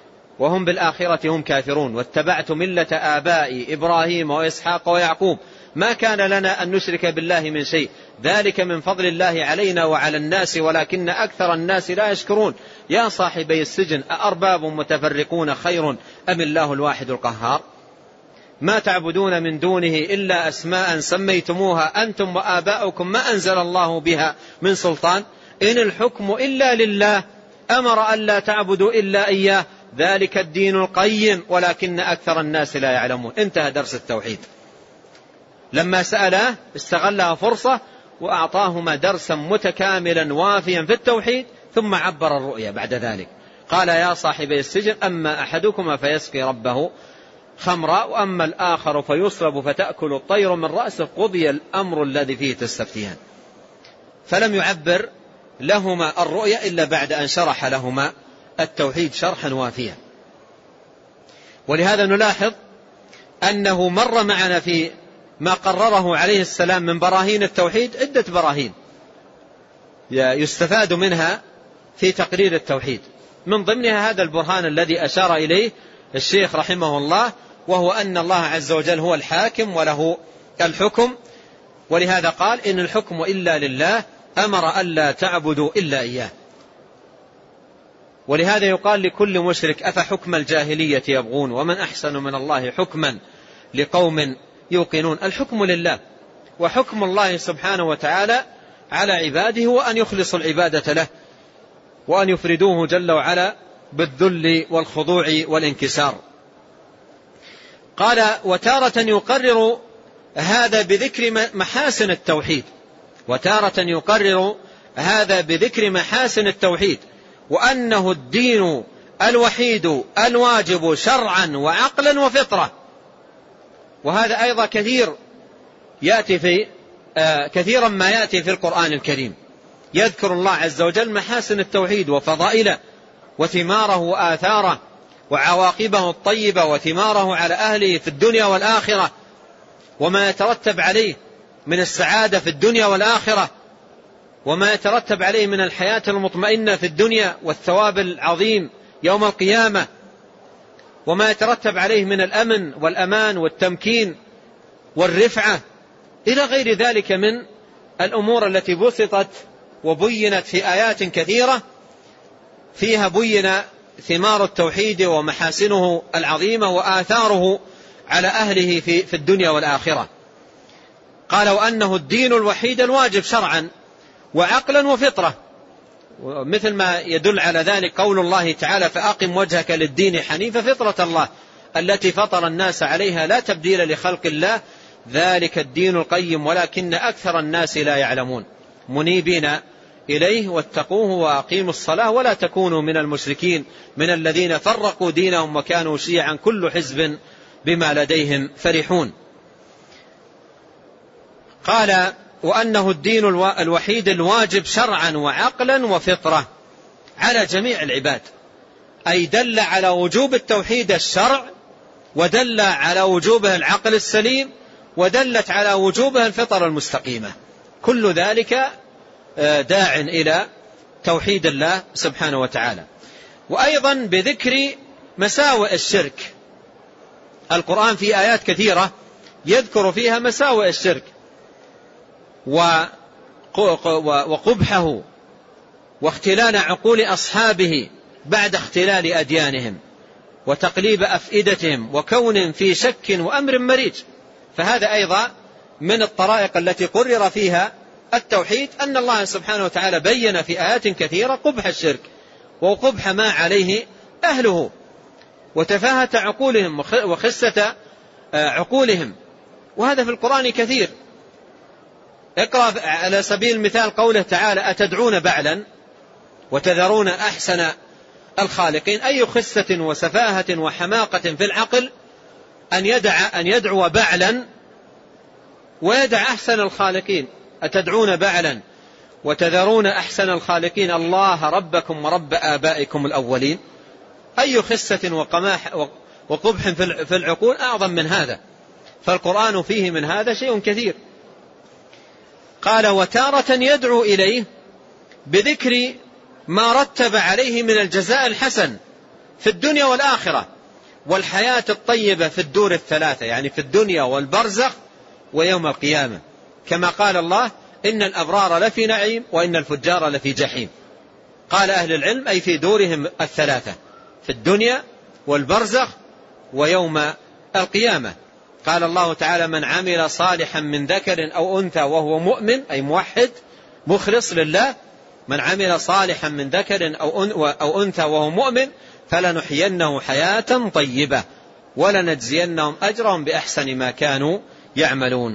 [SPEAKER 2] وهم بالآخرة هم كافرون واتبعت ملة آبائي إبراهيم وإسحاق ويعقوب ما كان لنا أن نشرك بالله من شيء، ذلك من فضل الله علينا وعلى الناس ولكن أكثر الناس لا يشكرون. يا صاحبي السجن أأرباب متفرقون خير أم الله الواحد القهار؟ ما تعبدون من دونه إلا أسماء سميتموها أنتم وآباؤكم ما أنزل الله بها من سلطان، إن الحكم إلا لله أمر ألا تعبدوا إلا إياه ذلك الدين القيم ولكن أكثر الناس لا يعلمون. انتهى درس التوحيد. لما سأله استغلها فرصة وأعطاهما درسا متكاملا وافيا في التوحيد، ثم عبر الرؤيا بعد ذلك. قال يا صاحبي السجن أما أحدكما فيسقي ربه خمرا وأما الآخر فيصلب فتأكل الطير من رأسه قضي الأمر الذي فيه تستفتيان. فلم يعبر لهما الرؤيا إلا بعد أن شرح لهما التوحيد شرحا وافيا. ولهذا نلاحظ أنه مر معنا في ما قرره عليه السلام من براهين التوحيد عدة براهين يستفاد منها في تقرير التوحيد، من ضمنها هذا البرهان الذي أشار إليه الشيخ رحمه الله، وهو أن الله عز وجل هو الحاكم وله الحكم، ولهذا قال إن الحكم إلا لله أمر ألا تعبدوا إلا إياه. ولهذا يقال لكل مشرك أفحكم الجاهلية يبغون ومن أحسن من الله حكما لقوم يوقنون. الحكم لله، وحكم الله سبحانه وتعالى على عباده وأن يخلصوا العبادة له وأن يفردوه جل وعلا بالذل والخضوع والانكسار. قال وتارة يقرر هذا بذكر محاسن التوحيد، وتارة يقرر هذا بذكر محاسن التوحيد وأنه الدين الوحيد الواجب شرعا وعقلا وفطرة. وهذا أيضا كثير يأتي في آه كثيرا ما يأتي في القرآن الكريم، يذكر الله عز وجل محاسن التوحيد وفضائله وثماره وآثاره وعواقبه الطيبة وثماره على أهله في الدنيا والآخرة، وما يترتب عليه من السعادة في الدنيا والآخرة، وما يترتب عليه من الحياة المطمئنة في الدنيا والثواب العظيم يوم القيامة، وما يترتب عليه من الأمن والأمان والتمكين والرفعة إلى غير ذلك من الأمور التي بسطت وبينت في آيات كثيرة فيها بين ثمار التوحيد ومحاسنه العظيمة وآثاره على أهله في, في الدنيا والآخرة. قال وأنه الدين الوحيد الواجب شرعا وعقلا وفطرة، مثل ما يدل على ذلك قول الله تعالى فأقم وجهك للدين حنيفا فطرة الله التي فطر الناس عليها لا تبديل لخلق الله ذلك الدين القيم ولكن أكثر الناس لا يعلمون منيبين إليه واتقوه وأقيموا الصلاة ولا تكونوا من المشركين من الذين فرقوا دينهم وكانوا شيعا كل حزب بما لديهم فرحون. قال وأنه الدين الوحيد الواجب شرعا وعقلا وفطرة على جميع العباد، أي دل على وجوب التوحيد الشرع ودل على وجوبه العقل السليم ودلت على وجوبه الفطر المستقيمة، كل ذلك داع إلى توحيد الله سبحانه وتعالى. وأيضا بذكر مساوئ الشرك، القرآن في آيات كثيرة يذكر فيها مساوئ الشرك وقبحه واختلال عقول أصحابه بعد اختلال أديانهم وتقليب أفئدتهم وكون في شك وأمر مريج. فهذا أيضا من الطرائق التي قرر فيها التوحيد، أن الله سبحانه وتعالى بين في آيات كثيرة قبح الشرك وقبح ما عليه أهله وتفاهة عقولهم وخسة عقولهم، وهذا في القرآن كثير. اقرأ على سبيل المثال قوله تعالى أتدعون بعلا وتذرون أحسن الخالقين، أي خسة وسفاهة وحماقة في العقل أن يدع أن يدعو بعلا ويدع أحسن الخالقين. أتدعون بعلا وتذرون أحسن الخالقين الله ربكم ورب آبائكم الأولين، أي خسة وقماح وقبح في العقول أعظم من هذا؟ فالقرآن فيه من هذا شيء كثير. قال وتارة يدعو إليه بذكر ما رتب عليه من الجزاء الحسن في الدنيا والآخرة والحياة الطيبة في الدور الثلاثة، يعني في الدنيا والبرزخ ويوم القيامة، كما قال الله إن الأبرار لفي نعيم وإن الفجار لفي جحيم. قال أهل العلم أي في دورهم الثلاثة، في الدنيا والبرزخ ويوم القيامة. قال الله تعالى من عمل صالحا من ذكر أو أنثى وهو مؤمن أي موحد مخلص لله، من عمل صالحا من ذكر أو أنثى وهو مؤمن فلنحيينه حياة طيبة ولنجزينهم أجرهم بأحسن ما كانوا يعملون.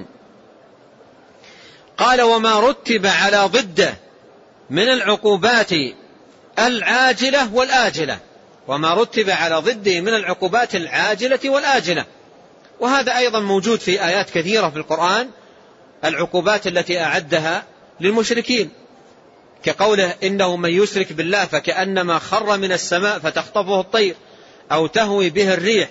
[SPEAKER 2] قال وما رتب على ضده من العقوبات العاجلة والآجلة، وما رتب على ضده من العقوبات العاجلة والآجلة، وهذا أيضا موجود في آيات كثيرة في القرآن، العقوبات التي أعدها للمشركين، كقوله إنه من يشرك بالله فكأنما خر من السماء فتخطفه الطير أو تهوي به الريح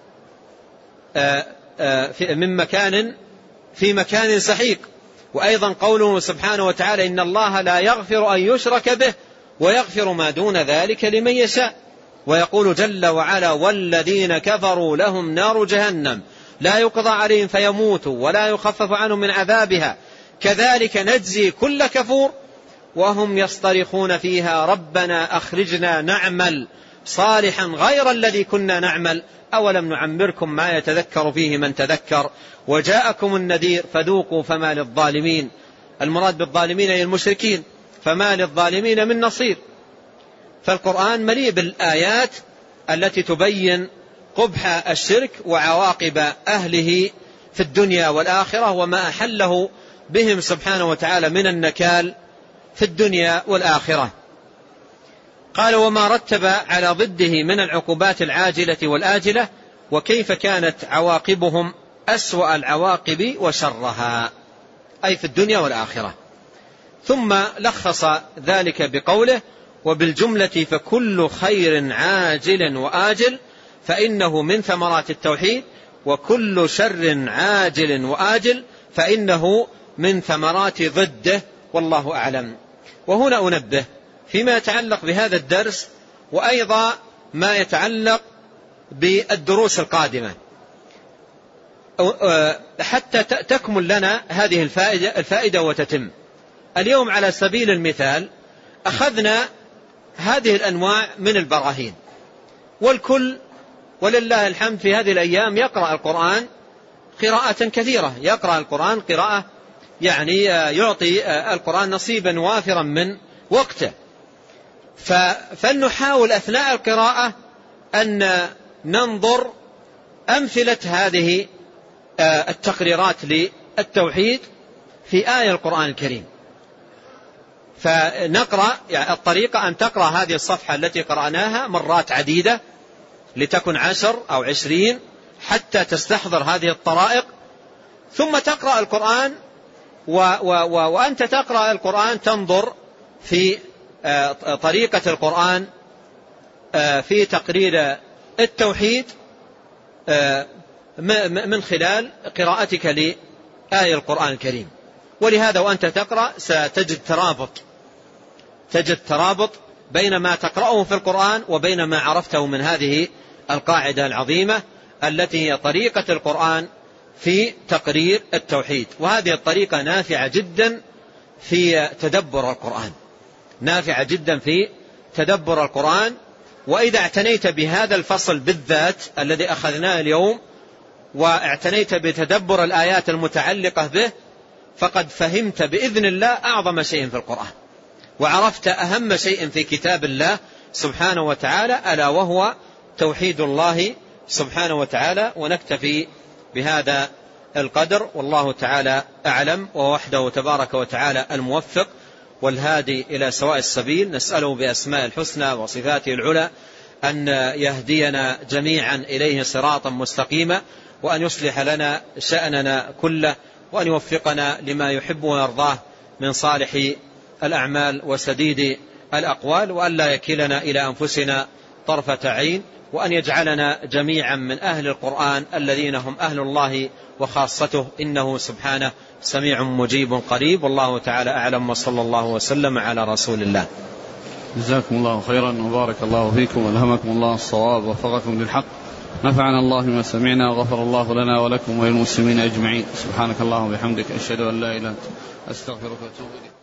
[SPEAKER 2] من مكان في مكان سحيق. وأيضا قوله سبحانه وتعالى إن الله لا يغفر أن يشرك به ويغفر ما دون ذلك لمن يشاء. ويقول جل وعلا والذين كفروا لهم نار جهنم لا يقضى عليهم فيموتوا ولا يخفف عنهم من عذابها كذلك نجزي كل كفور وهم يصطرخون فيها ربنا أخرجنا نعمل صالحا غير الذي كنا نعمل أولم نعمركم ما يتذكر فيه من تذكر وجاءكم النذير فذوقوا فما للظالمين. المراد بالظالمين أي المشركين، فما للظالمين من نصير. فالقرآن مليء بالآيات التي تبين قبح الشرك وعواقب أهله في الدنيا والآخرة وما أحله بهم سبحانه وتعالى من النكال في الدنيا والآخرة. قال وما رتب على ضده من العقوبات العاجلة والآجلة وكيف كانت عواقبهم أسوأ العواقب وشرها، أي في الدنيا والآخرة. ثم لخص ذلك بقوله وبالجملة فكل خير عاجل وآجل فإنه من ثمرات التوحيد وكل شر عاجل وآجل فإنه من ثمرات ضده والله أعلم. وهنا أنبه فيما يتعلق بهذا الدرس وأيضا ما يتعلق بالدروس القادمة حتى تكمل لنا هذه الفائدة, الفائدة وتتم. اليوم على سبيل المثال أخذنا هذه الأنواع من البراهين، والكل ولله الحمد في هذه الأيام يقرأ القرآن قراءة كثيرة، يقرأ القرآن قراءة يعني يعطي القرآن نصيبا وافرا من وقته. فلنحاول أثناء القراءة أن ننظر أمثلة هذه التقريرات للتوحيد في آية القرآن الكريم. فنقرأ يعني الطريقة أن تقرأ هذه الصفحة التي قرأناها مرات عديدة لتكن عشر أو عشرين حتى تستحضر هذه الطرائق، ثم تقرأ القرآن و و و وأنت تقرأ القرآن تنظر في طريقة القرآن في تقرير التوحيد من خلال قراءتك لآية القرآن الكريم. ولهذا وأنت تقرأ ستجد ترابط تجد ترابط بين ما تقرأه في القرآن وبين ما عرفته من هذه القاعدة العظيمة التي هي طريقة القرآن في تقرير التوحيد. وهذه الطريقة نافعة جدا في تدبر القرآن، نافعة جدا في تدبر القرآن. وإذا اعتنيت بهذا الفصل بالذات الذي أخذناه اليوم واعتنيت بتدبر الآيات المتعلقة به فقد فهمت بإذن الله أعظم شيء في القرآن وعرفت أهم شيء في كتاب الله سبحانه وتعالى ألا وهو توحيد الله سبحانه وتعالى. ونكتفي بهذا القدر والله تعالى أعلم، ووحده تبارك وتعالى الموفق والهادي إلى سواء السبيل. نسأله بأسماء الحسنى وصفاته العلى أن يهدينا جميعا إليه صراطا مستقيما، وأن يصلح لنا شأننا كله، وأن يوفقنا لما يحب ويرضاه من صالح الأعمال وسديد الأقوال، وأن لا يكلنا إلى أنفسنا طرفة عين، وأن يجعلنا جميعا من أهل القرآن الذين هم أهل الله وخاصته، إنه سبحانه سميع مجيب قريب. والله تعالى أعلم، وصلى الله وسلم على رسول الله.
[SPEAKER 1] جزاكم الله خيرا وبارك الله فيكم، ألهمكم الله الصواب ووفقكم للحق، نفعنا الله بما سمعنا وغفر الله لنا ولكم وللمسلمين أجمعين. سبحانك اللهم وبحمدك أشهد أن لا إله إلا أنت أستغفرك وأتوب إليك.